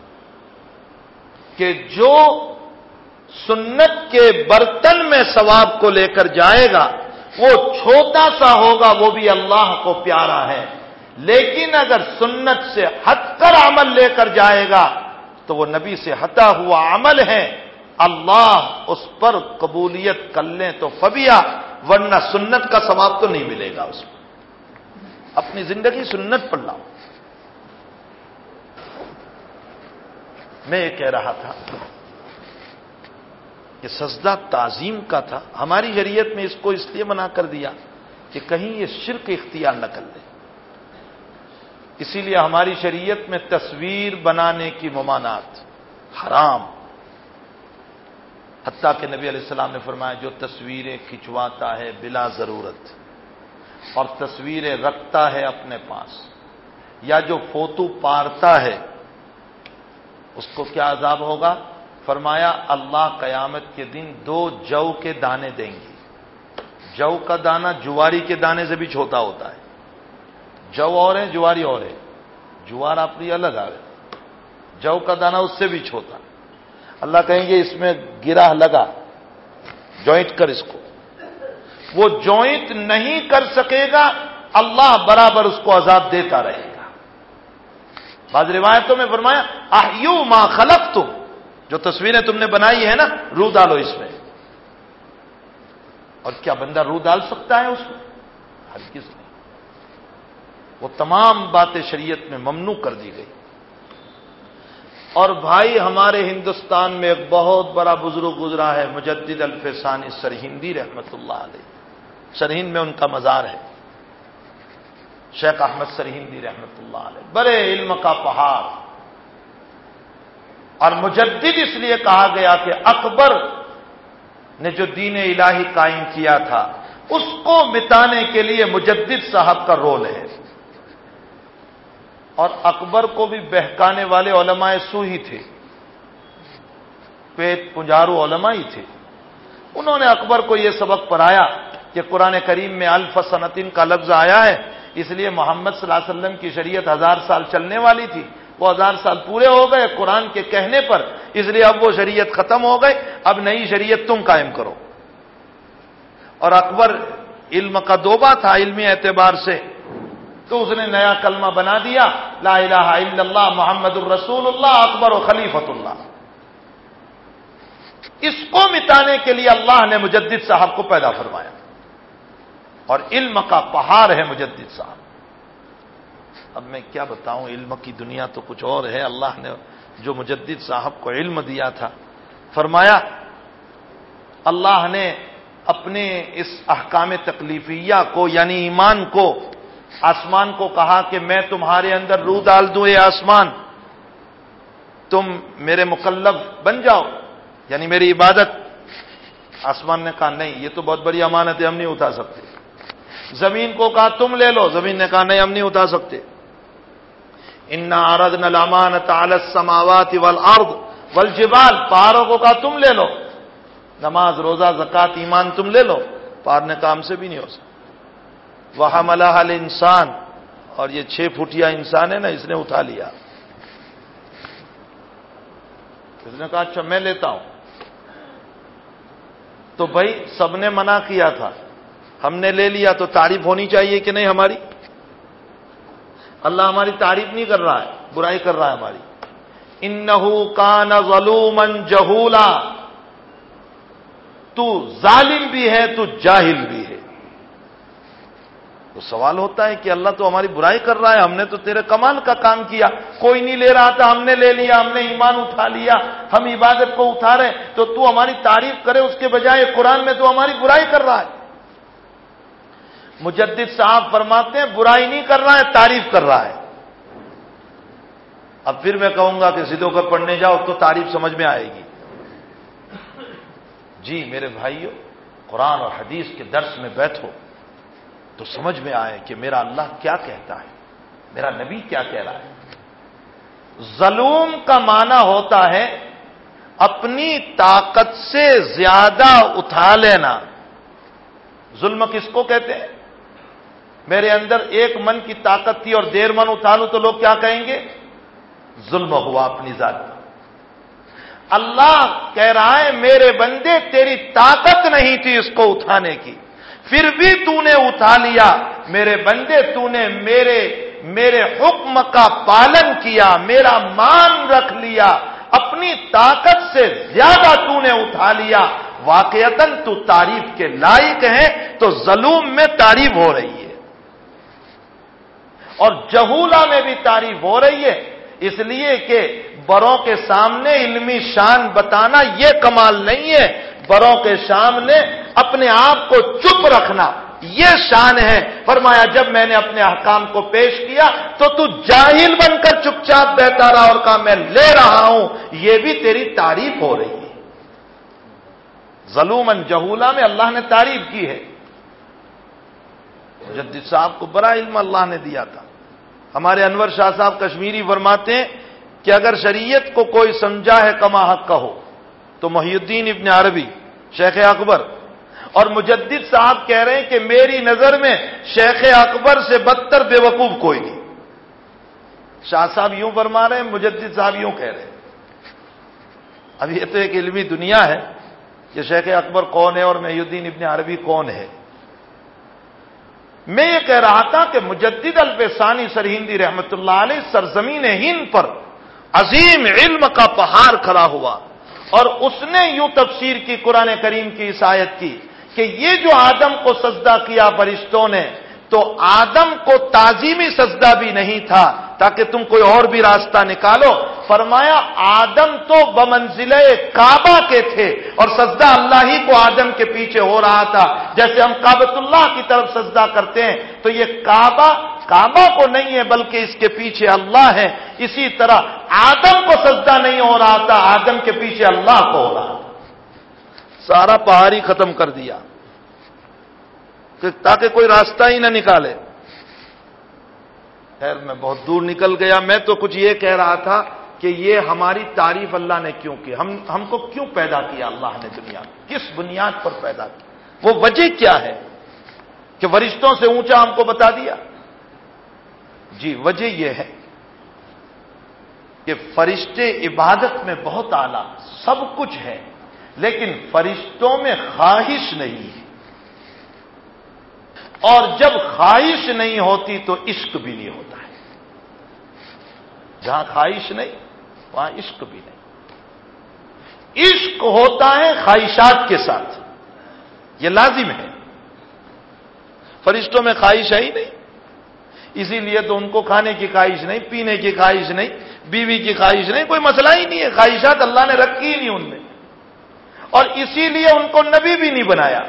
Speaker 1: کہ جو سنت کے برتن میں ثواب کو لے کر جائے گا وہ چھوٹا سا ہوگا، وہ بھی اللہ کو پیارا ہے، لیکن اگر سنت سے ہٹ کر عمل لے کر جائے گا تو وہ نبی سے ہٹا ہوا عمل ہے، اللہ اس پر قبولیت کر لیں تو فبیا، ورنہ سنت کا ثواب تو نہیں ملے گا اس کو۔ اپنی زندگی سنت پر لاؤ۔ میں یہ کہہ رہا تھا کہ سجدہ تعظیم کا تھا، ہماری شریعت میں اس کو اس لیے منع کر دیا کہ کہیں یہ شرک اختیار نہ کر لے، اسی لیے ہماری شریعت میں تصویر بنانے کی ممانعت، حرام۔ حتیٰ کہ نبی علیہ السلام نے فرمایا جو تصویریں کھنچواتا ہے بلا ضرورت اور تصویریں رکھتا ہے اپنے پاس، یا جو فوٹو پارتا ہے اس کو کیا عذاب ہوگا؟ فرمایا اللہ قیامت کے دن دو جو کے دانے دیں گے۔ جو کا دانہ جواری کے دانے سے بھی چھوٹا ہوتا ہے، جو اور ہے جواری اور ہے، جوار اپنی الگ آ گئے، جو کا دانہ اس سے بھی چھوٹا۔ اللہ کہیں گے اس میں گرہ لگا، جوائنٹ کر اس کو، وہ جوائنٹ نہیں کر سکے گا، اللہ برابر اس کو عذاب دیتا رہے گا۔ بعض روایتوں میں فرمایا احیو ما خلقتم، جو تصویریں تم نے بنائی ہے نا روح ڈالو اس میں۔ اور کیا بندہ روح ڈال سکتا ہے اس میں؟ ہرگز نہیں۔ وہ تمام باتیں شریعت میں ممنوع کر دی گئی۔ اور بھائی ہمارے ہندوستان میں ایک بہت بڑا بزرگ گزرا ہے مجدد الفسانی سرہندی رحمت اللہ علیہ، سرہند میں ان کا مزار ہے، شیخ احمد سرہندی رحمت اللہ علیہ، بڑے علم کا پہاڑ۔ اور مجدد اس لیے کہا گیا کہ اکبر نے جو دین الہی قائم کیا تھا اس کو مٹانے کے لیے مجدد صاحب کا رول ہے۔ اور اکبر کو بھی بہکانے والے علماء سو ہی تھے، پیٹ پنجارو علماء ہی تھے۔ انہوں نے اکبر کو یہ سبق پڑھایا کہ قرآن کریم میں الف سنتن کا لفظ آیا ہے، اس لیے محمد صلی اللہ علیہ وسلم کی شریعت ہزار سال چلنے والی تھی، وہ ہزار سال پورے ہو گئے قرآن کے کہنے پر، اس لیے اب وہ شریعت ختم ہو گئی، اب نئی شریعت تم قائم کرو۔ اور اکبر علم کا دوبا تھا علمی اعتبار سے، تو اس نے نیا کلمہ بنا دیا لا الہ الا اللہ محمد الرسول اللہ اکبر و خلیفۃ اللہ۔ اس کو مٹانے کے لیے اللہ نے مجدد صاحب کو پیدا فرمایا، اور علم کا پہاڑ ہے مجدد صاحب۔ اب میں کیا بتاؤں، علم کی دنیا تو کچھ اور ہے۔ اللہ نے جو مجدد صاحب کو علم دیا تھا، فرمایا اللہ نے اپنے اس احکام تکلیفیہ کو یعنی ایمان کو، آسمان کو کہا کہ میں تمہارے اندر روح ڈال دوں، اے آسمان تم میرے مکلف بن جاؤ، یعنی میری عبادت۔ آسمان نے کہا نہیں، یہ تو بہت بڑی امانت ہے، ہم نہیں اٹھا سکتے۔ زمین کو کہا تم لے لو، زمین نے کہا نہیں ہم نہیں اٹھا سکتے۔ انا عرضنا الامانۃ علی السماوات والارض والجبال، پہاڑوں کو کہا تم لے لو، نماز روزہ زکوٰۃ ایمان تم لے لو، پہاڑ نے کہا ہم سے بھی نہیں ہو سکتا۔ وحملها الانسان، اور یہ چھ فٹیا انسان ہے نا، اس نے اٹھا لیا۔ اس نے کہا اچھا میں لیتا ہوں. تو بھائی سب نے منع کیا تھا, ہم نے لے لیا تو تعریف ہونی چاہیے کہ نہیں ہماری؟ اللہ ہماری تعریف نہیں کر رہا ہے, برائی کر رہا ہے ہماری. انہو کان ظلوما جہولا, تو ظالم بھی ہے تو جاہل بھی ہے. تو سوال ہوتا ہے کہ اللہ تو ہماری برائی کر رہا ہے, ہم نے تو تیرے کمال کا کام کیا, کوئی نہیں لے رہا تھا ہم نے لے لیا, ہم نے ایمان اٹھا لیا, ہم عبادت کو اٹھا رہے, تو تو ہماری تعریف کرے اس کے بجائے قرآن میں تو ہماری برائی کر رہا ہے. مجدد صاحب فرماتے ہیں برائی نہیں کر رہا ہے, تعریف کر رہا ہے. اب پھر میں کہوں گا کہ ضدوں کو پڑھنے جاؤ تو تعریف سمجھ میں آئے گی. جی میرے بھائیو, قرآن اور حدیث کے درس میں بیٹھو تو سمجھ میں آئے کہ میرا اللہ کیا کہتا ہے, میرا نبی کیا کہہ رہا ہے. ظلم کا معنی ہوتا ہے اپنی طاقت سے زیادہ اٹھا لینا. ظلم کس کو کہتے ہیں؟ میرے اندر ایک من کی طاقت تھی اور ڈیڑھ من اٹھا لوں تو لوگ کیا کہیں گے؟ ظلم ہوا اپنی ذات پر. اللہ کہہ رہا ہے میرے بندے تیری طاقت نہیں تھی اس کو اٹھانے کی, پھر بھی تو نے اٹھا لیا. میرے بندے تو نے میرے میرے حکم کا پالن کیا, میرا مان رکھ لیا, اپنی طاقت سے زیادہ تو نے اٹھا لیا. واقعتاً تو تعریف کے لائق ہے, تو ظلم میں تعریف ہو رہی ہے اور جہولا میں بھی تعریف ہو رہی ہے. اس لیے کہ بڑوں کے سامنے علمی شان بتانا یہ کمال نہیں ہے, بڑوں کے سامنے اپنے آپ کو چپ رکھنا یہ شان ہے. فرمایا جب میں نے اپنے احکام کو پیش کیا تو تو جاہل بن کر چپ چاپ بیٹھا رہا اور کہا میں لے رہا ہوں, یہ بھی تیری تعریف ہو رہی ہے. ظلوماً جہولا میں اللہ نے تعریف کی ہے. مجدد صاحب کو بڑا علم اللہ نے دیا تھا. ہمارے انور شاہ صاحب کشمیری فرماتے ہیں کہ اگر شریعت کو کوئی سمجھا ہے کما حق کا ہو تو محی الدین ابن عربی, شیخ اکبر اور مجدد صاحب کہہ رہے ہیں کہ میری نظر میں شیخ اکبر سے بدتر بے وقوف کوئی نہیں. شاہ صاحب یوں فرما رہے ہیں, مجدد صاحب یوں کہہ رہے ہیں. اب یہ تو ایک علمی دنیا ہے کہ شیخ اکبر کون ہے اور محی الدین ابن عربی کون ہے. میں یہ کہہ رہا تھا کہ مجدد الفسانی سرہندی رحمت اللہ علیہ سرزمین ہند پر عظیم علم کا پہاڑ کھڑا ہوا اور اس نے یوں تفسیر کی قرآن کریم کی اس آیت کی کہ یہ جو آدم کو سجدہ کیا فرشتوں نے, تو آدم کو تعظیمی سجدہ بھی نہیں تھا تاکہ تم کوئی اور بھی راستہ نکالو. فرمایا آدم تو بمنزلہ کعبہ کے تھے اور سجدہ اللہ ہی کو آدم کے پیچھے ہو رہا تھا. جیسے ہم کعبۃ اللہ کی طرف سجدہ کرتے ہیں تو یہ کعبہ کعبہ کو نہیں ہے بلکہ اس کے پیچھے اللہ ہے. اسی طرح آدم کو سجدہ نہیں ہو رہا تھا, آدم کے پیچھے اللہ کو ہو رہا تھا. سارا پہاڑی ختم کر دیا تاکہ کوئی راستہ ہی نہ نکالے. خیر میں بہت دور نکل گیا. میں تو کچھ یہ کہہ رہا تھا کہ یہ ہماری تعریف اللہ نے کیوں کی, ہم ہم کو کیوں پیدا کیا اللہ نے دنیا میں, کس بنیاد پر پیدا کیا, وہ وجہ کیا ہے کہ فرشتوں سے اونچا ہم کو بتا دیا. جی وجہ یہ ہے کہ فرشتے عبادت میں بہت اعلیٰ سب کچھ ہے, لیکن فرشتوں میں خواہش نہیں ہے, اور جب خواہش نہیں ہوتی تو عشق بھی نہیں ہوتا ہے. جہاں خواہش نہیں وہاں عشق بھی نہیں. عشق ہوتا ہے خواہشات کے ساتھ, یہ لازم ہے. فرشتوں میں خواہش ہے ہی نہیں, اسی لیے تو ان کو کھانے کی خواہش نہیں, پینے کی خواہش نہیں, بیوی کی خواہش نہیں, کوئی مسئلہ ہی نہیں ہے. خواہشات اللہ نے رکھی ہی نہیں ان میں, اور اسی لیے ان کو نبی بھی نہیں بنایا.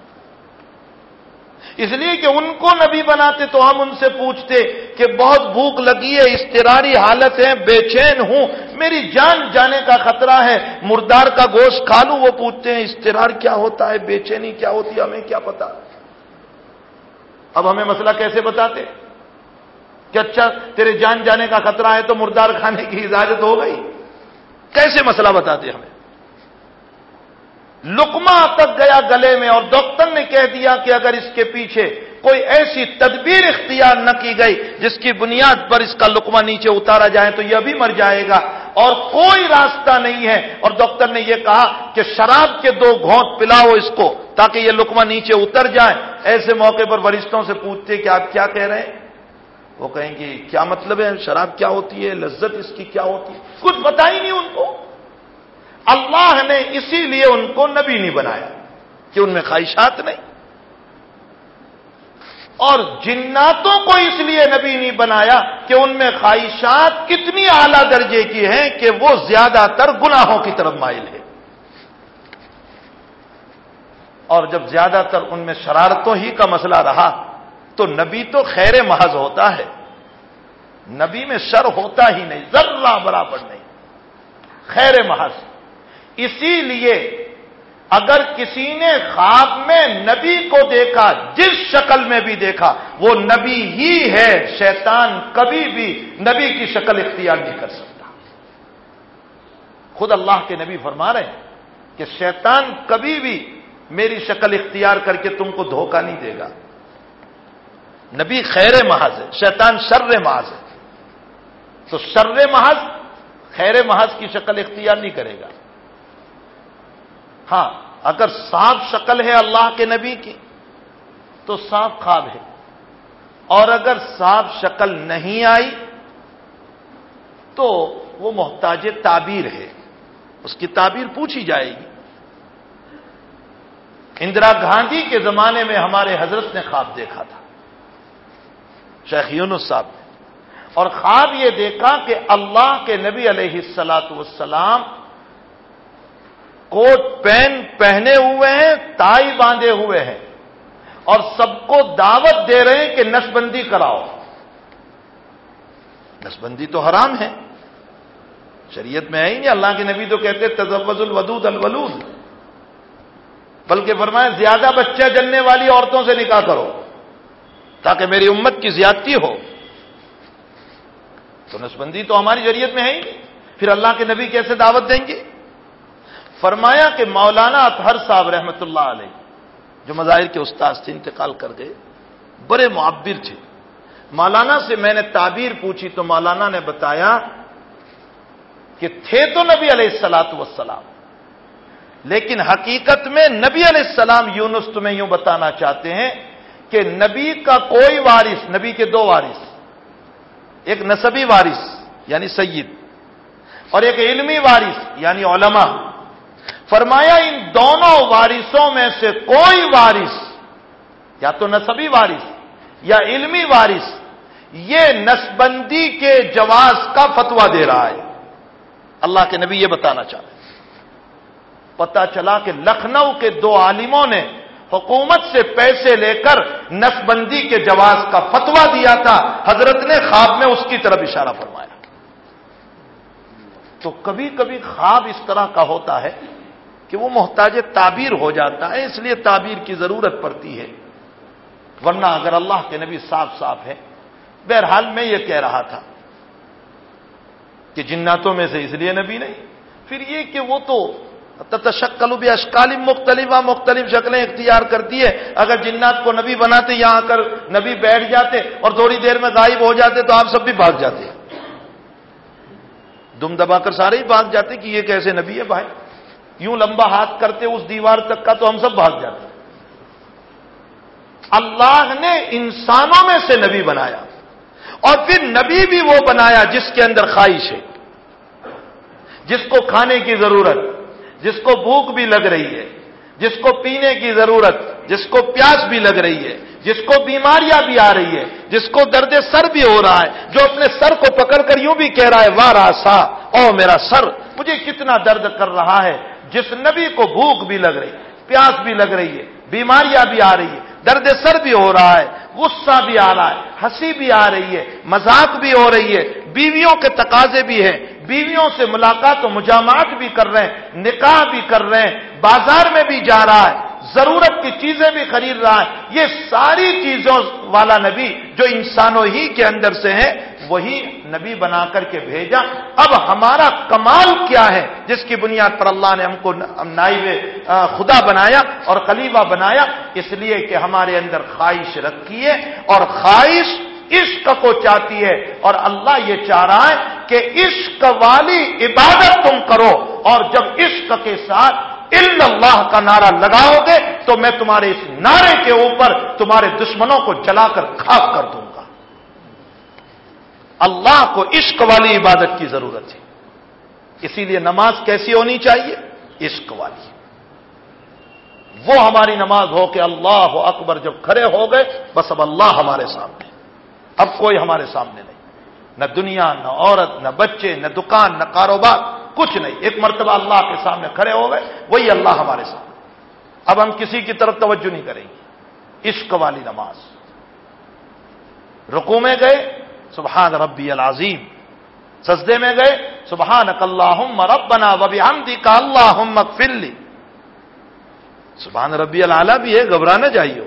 Speaker 1: اس لیے کہ ان کو نبی بناتے تو ہم ان سے پوچھتے کہ بہت بھوک لگی ہے, اضطراری حالت ہے, بے چین ہوں, میری جان جانے کا خطرہ ہے, مردار کا گوشت کھا لوں. وہ پوچھتے ہیں اضطرار کیا ہوتا ہے, بے چینی کیا ہوتی ہے, ہمیں کیا پتا. اب ہمیں مسئلہ کیسے بتاتے کہ اچھا تیرے جان جانے کا خطرہ ہے تو مردار کھانے کی اجازت ہو گئی, کیسے مسئلہ بتاتے ہمیں. لقمہ تک گیا گلے میں اور ڈاکٹر نے کہہ دیا کہ اگر اس کے پیچھے کوئی ایسی تدبیر اختیار نہ کی گئی جس کی بنیاد پر اس کا لقمہ نیچے اتارا جائے تو یہ بھی مر جائے گا. اور کوئی راستہ نہیں ہے. اور ڈاکٹر نے یہ کہا کہ شراب کے دو گھونٹ پلاؤ اس کو تاکہ یہ لقمہ نیچے اتر جائے. ایسے موقع پر فرشتوں سے پوچھتے کہ آپ کیا کہہ رہے ہیں؟ وہ کہیں گے کیا مطلب ہے، شراب کیا ہوتی ہے، لذت اس کی کیا ہوتی ہے، کچھ پتا ہی نہیں ان کو. اللہ نے اسی لیے ان کو نبی نہیں بنایا کہ ان میں خواہشات نہیں. اور جناتوں کو اس لیے نبی نہیں بنایا کہ ان میں خواہشات کتنی اعلیٰ درجے کی ہیں کہ وہ زیادہ تر گناہوں کی طرف مائل ہے. اور جب زیادہ تر ان میں شرارتوں ہی کا مسئلہ رہا تو نبی تو خیر محض ہوتا ہے، نبی میں شر ہوتا ہی نہیں، ذرہ برابر نہیں، خیر محض. اسی لیے اگر کسی نے خواب میں نبی کو دیکھا، جس شکل میں بھی دیکھا، وہ نبی ہی ہے. شیطان کبھی بھی نبی کی شکل اختیار نہیں کر سکتا. خود اللہ کے نبی فرما رہے ہیں کہ شیطان کبھی بھی میری شکل اختیار کر کے تم کو دھوکہ نہیں دے گا. نبی خیر محض ہے، شیطان شر محض ہے. تو شر محض خیر محض کی شکل اختیار نہیں کرے گا. ہاں اگر صاف شکل ہے اللہ کے نبی کی تو صاف خواب ہے، اور اگر صاف شکل نہیں آئی تو وہ محتاج تعبیر ہے، اس کی تعبیر پوچھی جائے گی. اندرا گاندھی کے زمانے میں ہمارے حضرت نے خواب دیکھا تھا، شیخ یونس صاحب نے، اور خواب یہ دیکھا کہ اللہ کے نبی علیہ الصلاۃ والسلام کوٹ پین پہنے ہوئے ہیں، ٹائی باندھے ہوئے ہیں، اور سب کو دعوت دے رہے ہیں کہ نسبندی کراؤ. نسبندی تو حرام ہے، شریعت میں ہے ہی نہیں. اللہ کے نبی تو کہتے تزوج الودود الولود، بلکہ فرمایا زیادہ بچہ جننے والی عورتوں سے نکاح کرو تاکہ میری امت کی زیادتی ہو. تو نسبندی تو ہماری شریعت میں ہے ہی نہیں، پھر اللہ کے نبی کیسے دعوت دیں گے؟ فرمایا کہ مولانا اطہر صاحب رحمت اللہ علیہ جو مظاہر کے استاد تھے، انتقال کر گئے، بڑے معبر تھے. مولانا سے میں نے تعبیر پوچھی تو مولانا نے بتایا کہ تھے تو نبی علیہ الصلاۃ والسلام، لیکن حقیقت میں نبی علیہ السلام یونس تمہیں یوں بتانا چاہتے ہیں کہ نبی کا کوئی وارث، نبی کے دو وارث، ایک نسبی وارث یعنی سید اور ایک علمی وارث یعنی علماء. فرمایا ان دونوں وارثوں میں سے کوئی وارث، یا تو نسبی وارث یا علمی وارث، یہ نسبندی کے جواز کا فتویٰ دے رہا ہے. اللہ کے نبی یہ بتانا چاہتے ہیں. پتہ چلا کہ لکھنؤ کے دو عالموں نے حکومت سے پیسے لے کر نسبندی کے جواز کا فتویٰ دیا تھا. حضرت نے خواب میں اس کی طرف اشارہ فرمایا. تو کبھی کبھی خواب اس طرح کا ہوتا ہے کہ وہ محتاج تعبیر ہو جاتا ہے، اس لیے تعبیر کی ضرورت پڑتی ہے. ورنہ اگر اللہ کے نبی صاف صاف ہے. بہرحال میں یہ کہہ رہا تھا کہ جناتوں میں سے اس لیے نبی نہیں، پھر یہ کہ وہ تو تتشکل باشکال مختلفہ، مختلف شکلیں اختیار کرتی ہے. اگر جنات کو نبی بناتے، یہاں آ کر نبی بیٹھ جاتے اور تھوڑی دیر میں غائب ہو جاتے تو آپ سب بھی بھاگ جاتے، دم دبا کر سارے ہی بھاگ جاتے کہ یہ کیسے نبی ہے بھائی. یوں لمبا ہاتھ کرتے اس دیوار تک کا تو ہم سب بھاگ جاتے. اللہ نے انسانوں میں سے نبی بنایا، اور پھر نبی بھی وہ بنایا جس کے اندر خواہش ہے، جس کو کھانے کی ضرورت، جس کو بھوک بھی لگ رہی ہے، جس کو پینے کی ضرورت، جس کو پیاس بھی لگ رہی ہے، جس کو بیماریاں بھی آ رہی ہے، جس کو درد سر بھی ہو رہا ہے، جو اپنے سر کو پکڑ کر یوں بھی کہہ رہا ہے وارا سا، او میرا سر مجھے کتنا درد کر رہا ہے. جس نبی کو بھوک بھی لگ رہی ہے، پیاس بھی لگ رہی ہے، بیماریاں بھی آ رہی ہے، درد سر بھی ہو رہا ہے، غصہ بھی آ رہا ہے، ہنسی بھی آ رہی ہے، مذاق بھی ہو رہی ہے، بیویوں کے تقاضے بھی ہیں، بیویوں سے ملاقات و مجامعات بھی کر رہے ہیں، نکاح بھی کر رہے ہیں، بازار میں بھی جا رہا ہے، ضرورت کی چیزیں بھی خرید رہا ہے. یہ ساری چیزوں والا نبی جو انسانوں ہی کے اندر سے ہے، وہی نبی بنا کر کے بھیجا. اب ہمارا کمال کیا ہے جس کی بنیاد پر اللہ نے ہم کو نائب خدا بنایا اور خلیفہ بنایا؟ اس لیے کہ ہمارے اندر خواہش رکھی ہے، اور خواہش عشق کو چاہتی ہے، اور اللہ یہ چاہ رہا ہے کہ عشق والی عبادت تم کرو، اور جب عشق کے ساتھ الا اللہ کا نعرہ لگاؤ گے تو میں تمہارے اس نعرے کے اوپر تمہارے دشمنوں کو جلا کر خاک کر دوں گا۔ اللہ کو عشق والی عبادت کی ضرورت ہے، اسی لیے نماز کیسی ہونی چاہیے؟ عشق والی۔ وہ ہماری نماز ہو کہ اللہ اکبر جب کھڑے ہو گئے بس اب اللہ ہمارے سامنے، اب کوئی ہمارے سامنے نہیں، نہ دنیا، نہ عورت، نہ بچے، نہ دکان، نہ کاروبار، کچھ نہیں، ایک مرتبہ اللہ کے سامنے کھڑے ہو گئے، وہی اللہ ہمارے سامنے، اب ہم کسی کی طرف توجہ نہیں کریں گے۔ عشق والی نماز۔ رکوع میں گئے سبحان ربی العظیم، سجدے میں گئے سبحانک اللہم ربنا وبحمدک اللہم اغفر لی، سبحان ربی الاعلیٰ بھی ہے، گھبرانا چاہیے،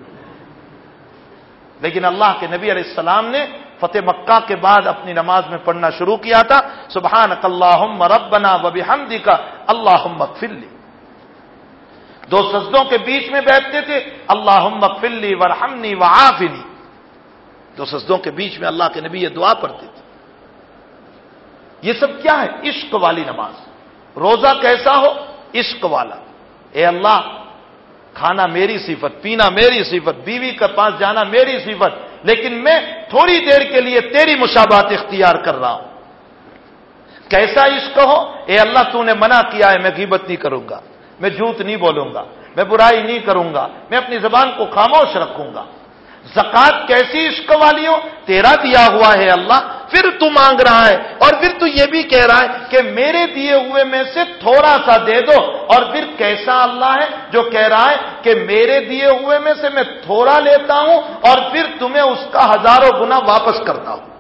Speaker 1: لیکن اللہ کے نبی علیہ السلام نے فتح مکہ کے بعد اپنی نماز میں پڑھنا شروع کیا تھا سبحانک اللہم ربنا وبحمدک اللہم اغفر لی۔ دو سجدوں کے بیچ میں بیٹھتے تھے اللہم اغفر لی وارحمنی وعافنی، دو سجدوں کے بیچ میں اللہ کے نبی یہ دعا پڑھتے تھے۔ یہ سب کیا ہے؟ عشق والی نماز۔ روزہ کیسا ہو؟ عشق والا، اے اللہ کھانا میری صفت، پینا میری صفت، بیوی کے پاس جانا میری صفت، لیکن میں تھوڑی دیر کے لیے تیری مشابہت اختیار کر رہا ہوں۔ کیسا عشق ہو؟ اے اللہ تو نے منع کیا ہے میں غیبت نہیں کروں گا، میں جھوٹ نہیں بولوں گا، میں برائی نہیں کروں گا، میں اپنی زبان کو خاموش رکھوں گا۔ زکات کیسی عشق والی ہو؟ تیرا دیا ہوا ہے اللہ، پھر تو مانگ رہا ہے، اور پھر تو یہ بھی کہہ رہا ہے کہ میرے دیے ہوئے میں سے تھوڑا سا دے دو، اور پھر کیسا اللہ ہے جو کہہ رہا ہے کہ میرے دیے ہوئے میں سے میں تھوڑا لیتا ہوں اور پھر تمہیں اس کا ہزاروں گنا واپس کرتا ہوں۔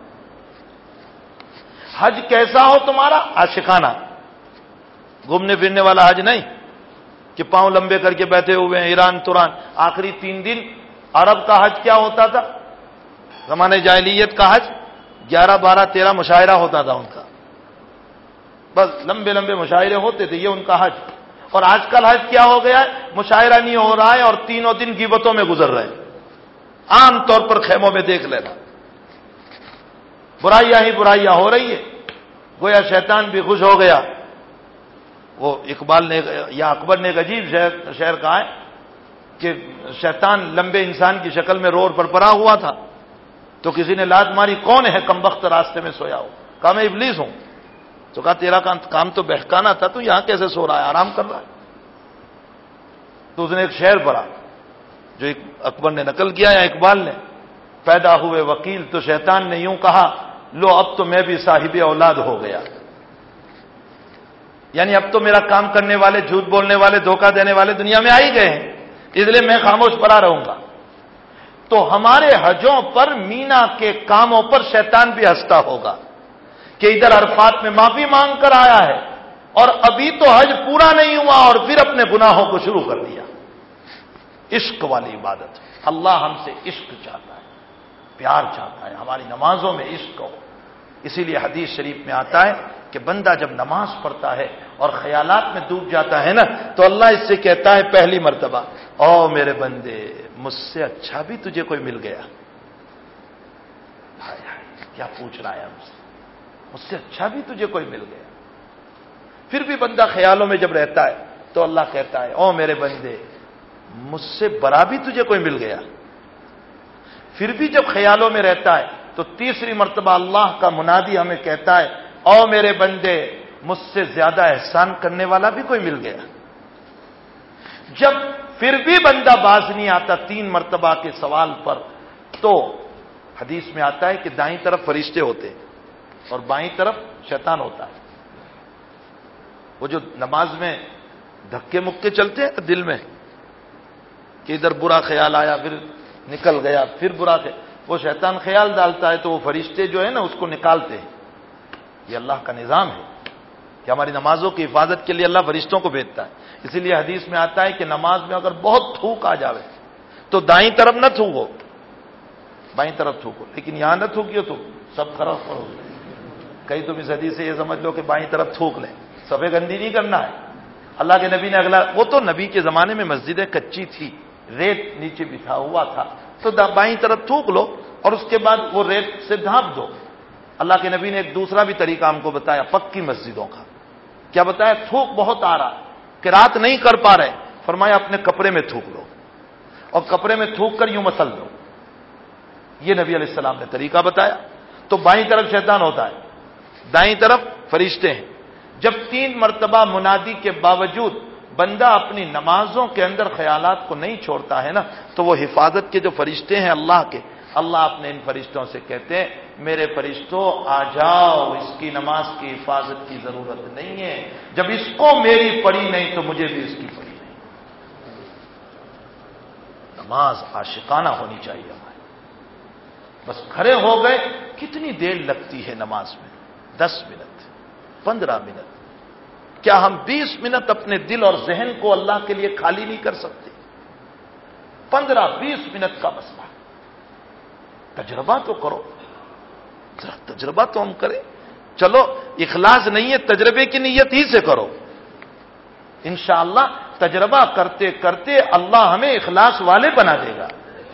Speaker 1: حج کیسا ہو تمہارا؟ عاشقانہ، گھومنے پھرنے والا حج نہیں کہ پاؤں لمبے کر کے بیٹھے ہوئے ہیں ایران توران۔ آخری تین دن عرب کا حج کیا ہوتا تھا؟ زمانے جاہلیت کا حج گیارہ بارہ تیرہ مشاعرہ ہوتا تھا ان کا، بس لمبے لمبے مشاعرے ہوتے تھے، یہ ان کا حج۔ اور آج کل حج کیا ہو گیا ہے؟ مشاعرہ نہیں ہو رہا ہے اور تینوں دن غیبتوں میں گزر رہے ہیں، عام طور پر خیموں میں دیکھ لینا، برائیاں ہی برائیاں ہو رہی ہے، گویا شیطان بھی خوش ہو گیا۔ وہ اقبال نے یا اکبر نے ایک عجیب شعر شعر کہا ہے کہ شیطان لمبے انسان کی شکل میں روڈ پر پڑا ہوا تھا، تو کسی نے لات ماری، کون ہے کمبخت راستے میں سویا ہو؟ کہا میں ابلیس ہوں۔ تو کہا تیرا کام تو بہکانا تھا، تو یہاں کیسے سو رہا ہے، آرام کر رہا ہے؟ تو اس نے ایک شعر پڑھا جو اکبر نے نقل کیا یا اقبال نے، پیدا ہوئے وکیل تو شیطان نے یوں کہا، لو اب تو میں بھی صاحب اولاد ہو گیا، یعنی اب تو میرا کام کرنے والے، جھوٹ بولنے والے، دھوکہ دینے والے دنیا میں آ ہی گئے ہیں، اس لیے میں خاموش پڑا رہوں گا۔ تو ہمارے حجوں پر، مینا کے کاموں پر شیطان بھی ہنستا ہوگا کہ ادھر عرفات میں معافی مانگ کر آیا ہے اور ابھی تو حج پورا نہیں ہوا اور پھر اپنے گناہوں کو شروع کر دیا۔ عشق والی عبادت، اللہ ہم سے عشق چاہتا ہے، پیار چاہتا ہے، ہماری نمازوں میں عشق ہو۔ اسی لیے حدیث شریف میں آتا ہے کہ بندہ جب نماز پڑھتا ہے اور خیالات میں ڈوب جاتا ہے نا، تو اللہ اس سے کہتا ہے پہلی مرتبہ، او میرے بندے مجھ سے اچھا بھی تجھے کوئی مل گیا۔ ہائے ہائے کیا پوچھ رہا ہے ہم سے، مجھ سے اچھا بھی تجھے کوئی مل گیا۔ پھر بھی بندہ خیالوں میں جب رہتا ہے تو اللہ کہتا ہے، او میرے بندے مجھ سے برا بھی تجھے کوئی مل گیا۔ پھر بھی جب خیالوں میں رہتا ہے تو تیسری مرتبہ اللہ کا منادی ہمیں کہتا ہے، او میرے بندے مجھ سے زیادہ احسان کرنے والا بھی کوئی مل گیا۔ جب پھر بھی بندہ باز نہیں آتا تین مرتبہ کے سوال پر، تو حدیث میں آتا ہے کہ دائیں طرف فرشتے ہوتے اور بائیں طرف شیطان ہوتا ہے۔ وہ جو نماز میں دھکے مکے چلتے ہیں دل میں کہ ادھر برا خیال آیا پھر نکل گیا، پھر برا خیال، وہ شیطان خیال ڈالتا ہے تو وہ فرشتے جو ہے نا اس کو نکالتے ہیں۔ یہ اللہ کا نظام ہے کہ ہماری نمازوں کی حفاظت کے لیے اللہ فرشتوں کو بھیجتا ہے۔ اسی لیے حدیث میں آتا ہے کہ نماز میں اگر بہت تھوک آ جاوے تو دائیں طرف نہ تھوکو، بائیں طرف تھوکو، لیکن یہاں نہ تھوکیو تو سب خراب پڑو۔ کئی تم اس حدیث سے یہ سمجھ لو کہ بائیں طرف تھوک لیں، صفے گندی نہیں کرنا ہے۔ اللہ کے نبی نے اگلا، وہ تو نبی کے زمانے میں مسجدیں کچی تھی، ریت نیچے بچھا ہوا تھا، تو بائیں طرف تھوک لو، اور اس کے بعد وہ ریت سے ڈھانپ دو۔ اللہ کے نبی نے ایک دوسرا بھی طریقہ ہم کو بتایا پکی مسجدوں کا۔ کیا بتایا؟ تھوک بہت آ رہا، قرات نہیں کر پا رہے، فرمایا اپنے کپڑے میں تھوک لو اور کپڑے میں تھوک کر یوں مسل دو۔ یہ نبی علیہ السلام نے طریقہ بتایا۔ تو بائیں طرف شیطان ہوتا ہے، دائیں طرف فرشتے ہیں۔ جب تین مرتبہ منادی کے باوجود بندہ اپنی نمازوں کے اندر خیالات کو نہیں چھوڑتا ہے نا، تو وہ حفاظت کے جو فرشتے ہیں اللہ کے، اللہ اپنے ان فرشتوں سے کہتے ہیں میرے فرشتوں آ جاؤ، اس کی نماز کی حفاظت کی ضرورت نہیں ہے، جب اس کو میری پڑی نہیں تو مجھے بھی اس کی پڑی نہیں۔ نماز عاشقانہ ہونی چاہیے ہماری۔ بس کھڑے ہو گئے، کتنی دیر لگتی ہے نماز میں؟ دس منٹ، پندرہ منٹ۔ کیا ہم بیس منٹ اپنے دل اور ذہن کو اللہ کے لیے خالی نہیں کر سکتے؟ پندرہ بیس منٹ کا مسئلہ، تجربہ تو کرو، ذرا تجربہ تو ہم کریں۔ چلو اخلاص نہیں ہے، تجربے کی نیت ہی سے کرو، انشاءاللہ تجربہ کرتے کرتے اللہ ہمیں اخلاص والے بنا دے گا۔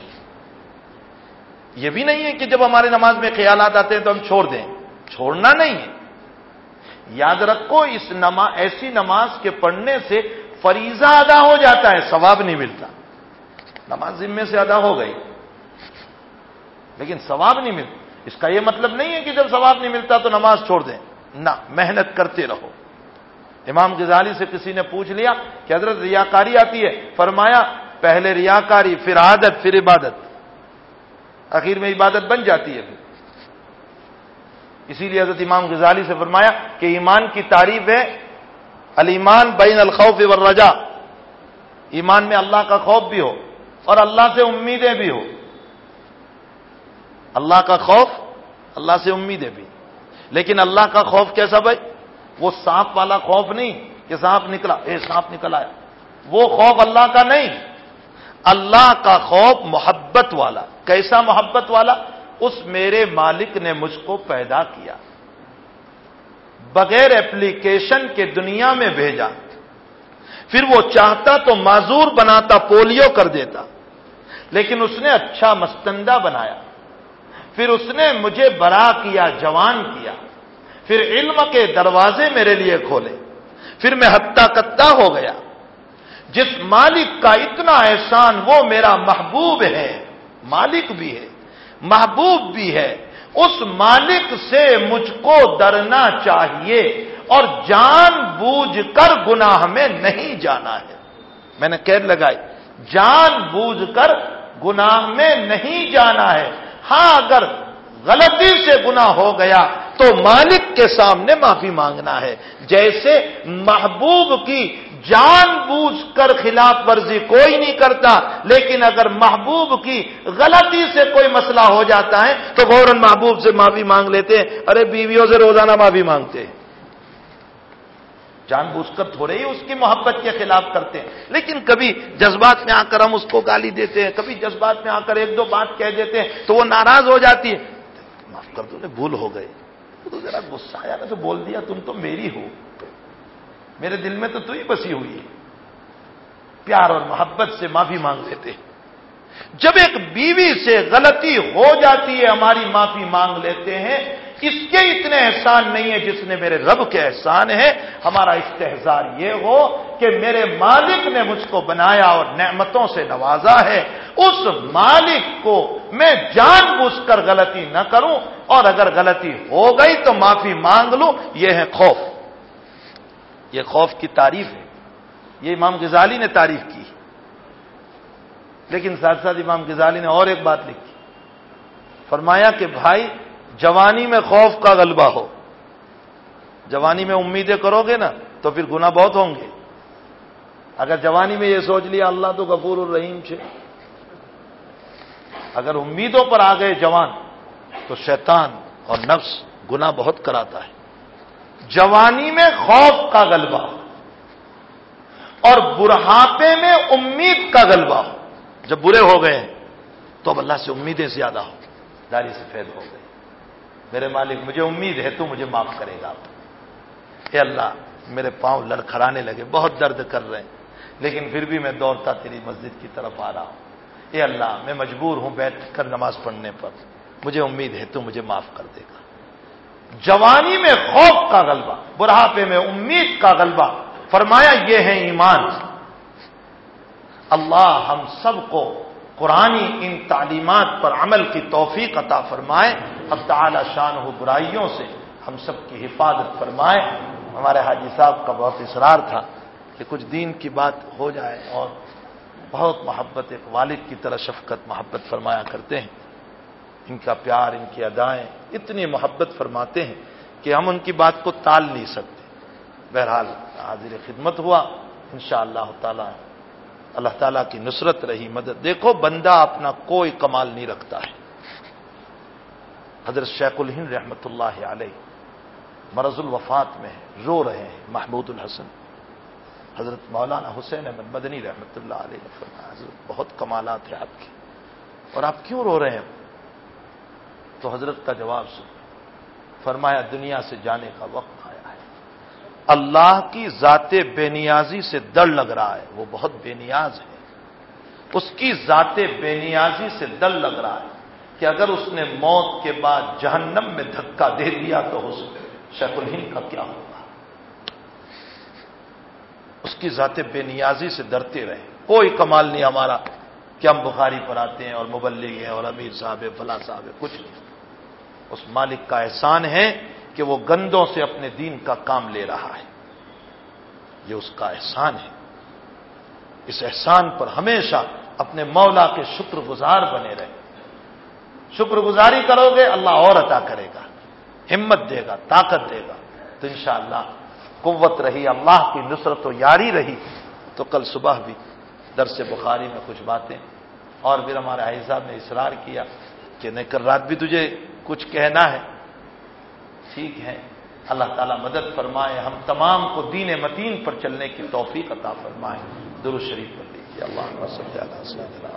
Speaker 1: یہ بھی نہیں ہے کہ جب ہمارے نماز میں خیالات آتے ہیں تو ہم چھوڑ دیں، چھوڑنا نہیں ہے۔ یاد رکھو اس نماز، ایسی نماز کے پڑھنے سے فریضہ ادا ہو جاتا ہے، ثواب نہیں ملتا۔ نماز ذمے سے ادا ہو گئی لیکن ثواب نہیں ملتا۔ اس کا یہ مطلب نہیں ہے کہ جب ثواب نہیں ملتا تو نماز چھوڑ دیں، نہ، محنت کرتے رہو۔ امام غزالی سے کسی نے پوچھ لیا کہ حضرت ریاکاری آتی ہے؟ فرمایا پہلے ریاکاری، پھر عادت، پھر عبادت، آخر میں عبادت بن جاتی ہے۔ پھر اسی لیے حضرت امام غزالی سے فرمایا کہ ایمان کی تعریف ہے الایمان بین الخوف والرجاء، ایمان میں اللہ کا خوف بھی ہو اور اللہ سے امیدیں بھی ہو۔ اللہ کا خوف، اللہ سے امیدیں بھی، لیکن اللہ کا خوف کیسا بھائی؟ وہ سانپ والا خوف نہیں کہ سانپ نکلا، اے سانپ نکل آیا، وہ خوف اللہ کا نہیں۔ اللہ کا خوف محبت والا۔ کیسا محبت والا؟ اس میرے مالک نے مجھ کو پیدا کیا، بغیر ایپلیکیشن کے دنیا میں بھیجا، پھر وہ چاہتا تو معذور بناتا، پولیو کر دیتا، لیکن اس نے اچھا مستندہ بنایا، پھر اس نے مجھے بڑا کیا، جوان کیا، پھر علم کے دروازے میرے لیے کھولے، پھر میں ہتہ کتہ ہو گیا۔ جس مالک کا اتنا احسان، وہ میرا محبوب ہے، مالک بھی ہے، محبوب بھی ہے، اس مالک سے مجھ کو ڈرنا چاہیے اور جان بوجھ کر گناہ میں نہیں جانا ہے۔ میں نے قید لگائی، جان بوجھ کر گناہ میں نہیں جانا ہے۔ ہاں اگر غلطی سے گناہ ہو گیا تو مالک کے سامنے معافی مانگنا ہے۔ جیسے محبوب کی جان بوجھ کر خلاف ورزی کوئی نہیں کرتا، لیکن اگر محبوب کی غلطی سے کوئی مسئلہ ہو جاتا ہے تو فوراً محبوب سے معافی مانگ لیتے ہیں۔ ارے بیویوں سے روزانہ معافی مانگتے ہیں، جان بوجھ کر تھوڑے ہی اس کی محبت کے خلاف کرتے ہیں، لیکن کبھی جذبات میں آ کر ہم اس کو گالی دیتے ہیں، کبھی جذبات میں آ کر ایک دو بات کہہ دیتے ہیں تو وہ ناراض ہو جاتی ہے، معاف کر دو، بھول ہو گئے، تو ذرا غصہ آیا نا تو بول دیا، تم تو میری ہو، میرے دل میں تو تو ہی بسی ہوئی ہے۔ پیار اور محبت سے معافی مانگ لیتے ہیں۔ جب ایک بیوی سے غلطی ہو جاتی ہے ہماری معافی مانگ لیتے ہیں، اس کے اتنے احسان نہیں ہے جس نے میرے رب کے احسان ہے۔ ہمارا استحضار یہ ہو کہ میرے مالک نے مجھ کو بنایا اور نعمتوں سے نوازا ہے، اس مالک کو میں جان بوجھ کر غلطی نہ کروں، اور اگر غلطی ہو گئی تو معافی مانگ لوں۔ یہ ہے خوف، یہ خوف کی تعریف ہے، یہ امام غزالی نے تعریف کی۔ لیکن ساتھ ساتھ امام غزالی نے اور ایک بات لکھی، فرمایا کہ بھائی جوانی میں خوف کا غلبہ ہو، جوانی میں امیدیں کرو گے نا تو پھر گناہ بہت ہوں گے۔ اگر جوانی میں یہ سوچ لیا اللہ تو غفور الرحیم چھے، اگر امیدوں پر آ گئے جوان تو شیطان اور نفس گناہ بہت کراتا ہے۔ جوانی میں خوف کا غلبہ ہو اور بڑھاپے میں امید کا غلبہ ہو۔ جب برے ہو گئے تو اب اللہ سے امیدیں زیادہ ہو، داڑھی سفید ہو گئی، میرے مالک مجھے امید ہے تو مجھے معاف کرے گا۔ اے اللہ میرے پاؤں لڑکھڑانے لگے، بہت درد کر رہے ہیں، لیکن پھر بھی میں دوڑتا تیری مسجد کی طرف آ رہا ہوں۔ اے اللہ میں مجبور ہوں بیٹھ کر نماز پڑھنے پر، مجھے امید ہے تو مجھے معاف کر دے گا۔ جوانی میں خوف کا غلبہ، بڑھاپے میں امید کا غلبہ، فرمایا یہ ہے ایمان۔ اللہ ہم سب کو قرآنی ان تعلیمات پر عمل کی توفیق عطا فرمائے، اب تعالی شان ہو برائیوں سے ہم سب کی حفاظت فرمائے۔ ہمارے حاجی صاحب کا بہت اصرار تھا کہ کچھ دین کی بات ہو جائے، اور بہت محبت، ایک والد کی طرح شفقت محبت فرمایا کرتے ہیں۔ ان کا پیار، ان کی ادائیں اتنی محبت فرماتے ہیں کہ ہم ان کی بات کو ٹال نہیں سکتے۔ بہرحال حاضر خدمت ہوا، انشاءاللہ تعالی اللہ تعالیٰ کی نصرت رہی، مدد۔ دیکھو بندہ اپنا کوئی کمال نہیں رکھتا ہے۔ حضرت شیخ الہند رحمۃ اللہ علیہ مرض الوفات میں رو رہے ہیں، محمود الحسن۔ حضرت مولانا حسین احمد مدنی رحمۃ اللہ علیہ نے فرمایا حضرت بہت کمالات ہیں آپ کے، اور آپ کیوں رو رہے ہیں؟ تو حضرت کا جواب سن، فرمایا دنیا سے جانے کا وقت آیا ہے، اللہ کی ذات بے نیازی سے ڈر لگ رہا ہے، وہ بہت بے نیاز ہے، اس کی ذات بے نیازی سے ڈر لگ رہا ہے کہ اگر اس نے موت کے بعد جہنم میں دھکا دے دیا تو اس شیخ الہند کا کیا ہوگا؟ اس کی ذات بے نیازی سے ڈرتے رہے، کوئی کمال نہیں ہمارا کہ ہم بخاری پر آتے ہیں اور مبلغ ہیں اور امیر صاحب ہے، فلاں صاحب ہے، کچھ نہیں۔ اس مالک کا احسان ہے کہ وہ گندوں سے اپنے دین کا کام لے رہا ہے، یہ اس کا احسان ہے۔ اس احسان پر ہمیشہ اپنے مولا کے شکر گزار بنے رہے۔ شکر گزاری کرو گے اللہ اور عطا کرے گا، ہمت دے گا، طاقت دے گا، تو انشاءاللہ قوت رہی، اللہ کی نصرت و یاری رہی تو کل صبح بھی درس بخاری میں کچھ باتیں، اور پھر ہمارے حاجی صاحب نے اصرار کیا کہ نہیں کل رات بھی تجھے کچھ کہنا ہے۔ ٹھیک ہے، اللہ تعالیٰ مدد فرمائے، ہم تمام کو دین متین پر چلنے کی توفیق عطا فرمائے۔ درود شریف پڑھ لیجیے، اللہم صلی علی سیدنا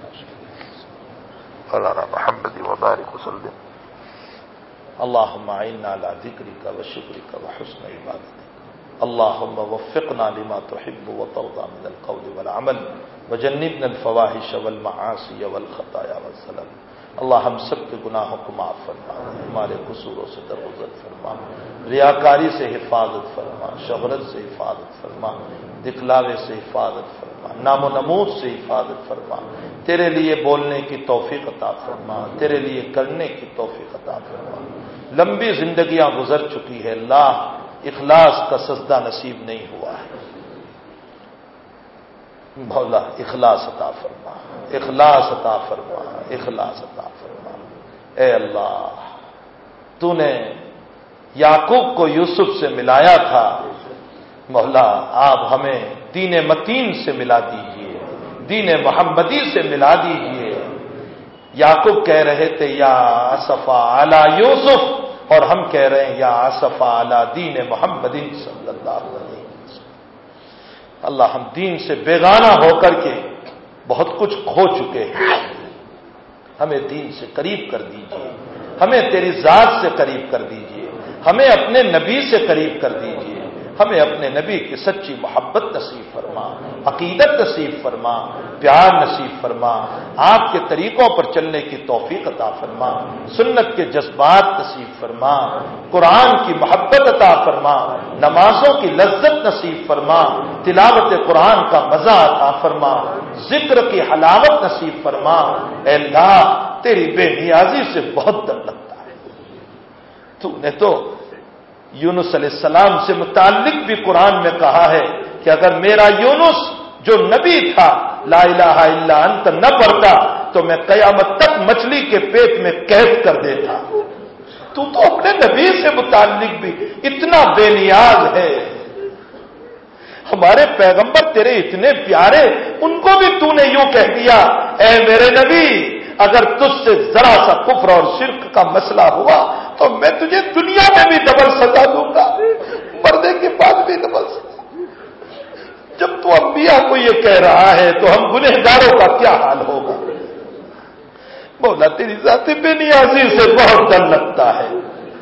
Speaker 1: محمد وبارک وسلم۔ اللہم اعنا علی ذکرک وشکرک وحسن عبادتک، اللہم وفقنا لما تحب وترضى من القول والعمل وجنبنا الفواحش والمعاصی والخطایا والزلل۔ اللہ ہم سب کے گناہوں کو معاف فرما، ہمارے قصوروں سے درگزر فرما، ریاکاری سے حفاظت فرما، شہرت سے حفاظت فرما، دکھلاوے سے حفاظت فرما، نام و نمود سے حفاظت فرما، تیرے لیے بولنے کی توفیق عطا فرما، تیرے لیے کرنے کی توفیق عطا فرما۔ لمبی زندگیاں گزر چکی ہے اللہ، اخلاص کا سجدہ نصیب نہیں ہوا ہے، مولا اخلاص عطا فرما، اخلاص عطا فرما، اخلاص عطا فرما۔ اے اللہ، تو نے یعقوب کو یوسف سے ملایا تھا، مولا آپ ہمیں دین متین سے ملا دیجئے، دین محمدی سے ملا دیجئے۔ یعقوب کہہ رہے تھے یا اسفا علی یوسف، اور ہم کہہ رہے ہیں یا اسفا علی دین محمد صلی اللہ علیہ وسلم۔ اللہ ہم دین سے بیگانہ ہو کر کے بہت کچھ کھو چکے ہیں، ہمیں دین سے قریب کر دیجئے، ہمیں تیری ذات سے قریب کر دیجئے، ہمیں اپنے نبی سے قریب کر دیجئے، ہمیں اپنے نبی کی سچی محبت نصیب فرما، عقیدت نصیب فرما، پیار نصیب فرما، آپ کے طریقوں پر چلنے کی توفیق عطا فرما، سنت کے جذبات نصیب فرما، قرآن کی محبت عطا فرما، نمازوں کی لذت نصیب فرما، تلاوت قرآن کا مزہ عطا فرما، ذکر کی حلاوت نصیب فرما۔ اے اللہ، تیری بے نیازی سے بہت ڈر لگتا ہے۔ تو نے تو یونس علیہ السلام سے متعلق بھی قرآن میں کہا ہے کہ اگر میرا یونس جو نبی تھا لا الہ الا انت نہ پڑھتا تو میں قیامت تک مچھلی کے پیٹ میں قید کر دیتا۔ تو تو اپنے نبی سے متعلق بھی اتنا بے نیاز ہے، ہمارے پیغمبر تیرے اتنے پیارے، ان کو بھی تو نے یوں کہہ دیا اے میرے نبی اگر تجھ سے ذرا سا کفر اور شرک کا مسئلہ ہوا تو میں تجھے دنیا میں بھی ڈبل سزا دوں گا، مرنے کے بعد بھی ڈبل سزا۔ جب تو انبیاء کو یہ کہہ رہا ہے تو ہم گنہگاروں کا کیا حال ہوگا؟ مولا تیری ذات بے نیازی سے بہت ڈر لگتا ہے،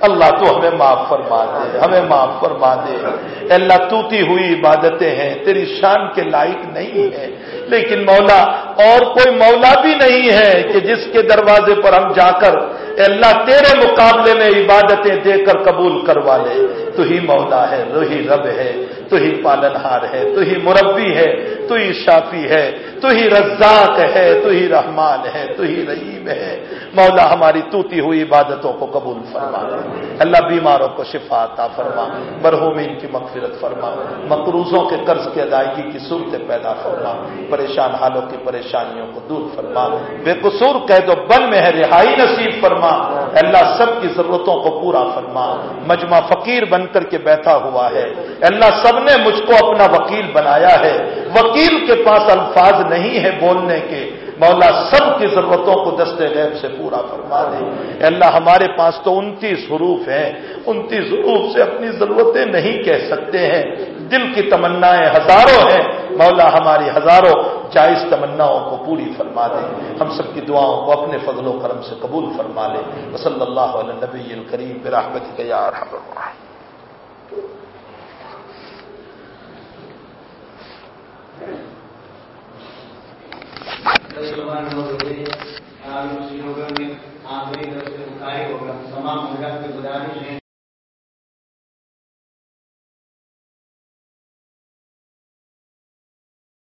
Speaker 1: اللہ تو ہمیں معاف فرما دے، ہمیں معاف فرما دے۔ اللہ توتی ہوئی عبادتیں ہیں، تیری شان کے لائق نہیں ہے، لیکن مولا اور کوئی مولا بھی نہیں ہے کہ جس کے دروازے پر ہم جا کر اللہ تیرے مقابلے میں عبادتیں دے کر قبول کروا لے۔ تو ہی مولا ہے، تو ہی رب ہے، تو ہی پالنہار ہے، تو ہی مربی ہے، تو ہی شافی ہے، تو ہی رزاق ہے، تو ہی رحمان ہے، تو ہی رحیم ہے۔ مولا ہماری توتی ہوئی عبادتوں کو قبول فرما، اللہ بیماروں کو شفا عطا فرما، مرحومین کی مغفرت فرما، مقروضوں کے قرض کی ادائیگی کی صورتیں پیدا فرما، پریشان حالوں کی پریشانیوں کو دور فرما، بے قصور قید و بند میں ہے رہائی نصیب فرما، اللہ سب کی ضرورتوں کو پورا فرما۔ مجمع فقیر بن کر کے بیٹھا ہوا ہے، اللہ سب نے مجھ کو اپنا وکیل بنایا ہے، وکیل کے پاس الفاظ نہیں ہے بولنے کے، مولا سب کی ضرورتوں کو دست غیب سے پورا فرما دے۔ اے اللہ ہمارے پاس تو انتیس حروف ہیں، انتیس حروف سے اپنی ضرورتیں نہیں کہہ سکتے ہیں، دل کی تمنائیں ہزاروں ہیں، مولا ہماری ہزاروں جائز تمناؤں کو پوری فرما دے، ہم سب کی دعاؤں کو اپنے فضل و کرم سے قبول فرما لے۔ وصلی اللہ علی النبی الکریم برحمتک یا ارحم الراحمین۔
Speaker 2: آخری درس سے بخاری ہوگا، تمام حضرات کی گزارش ہے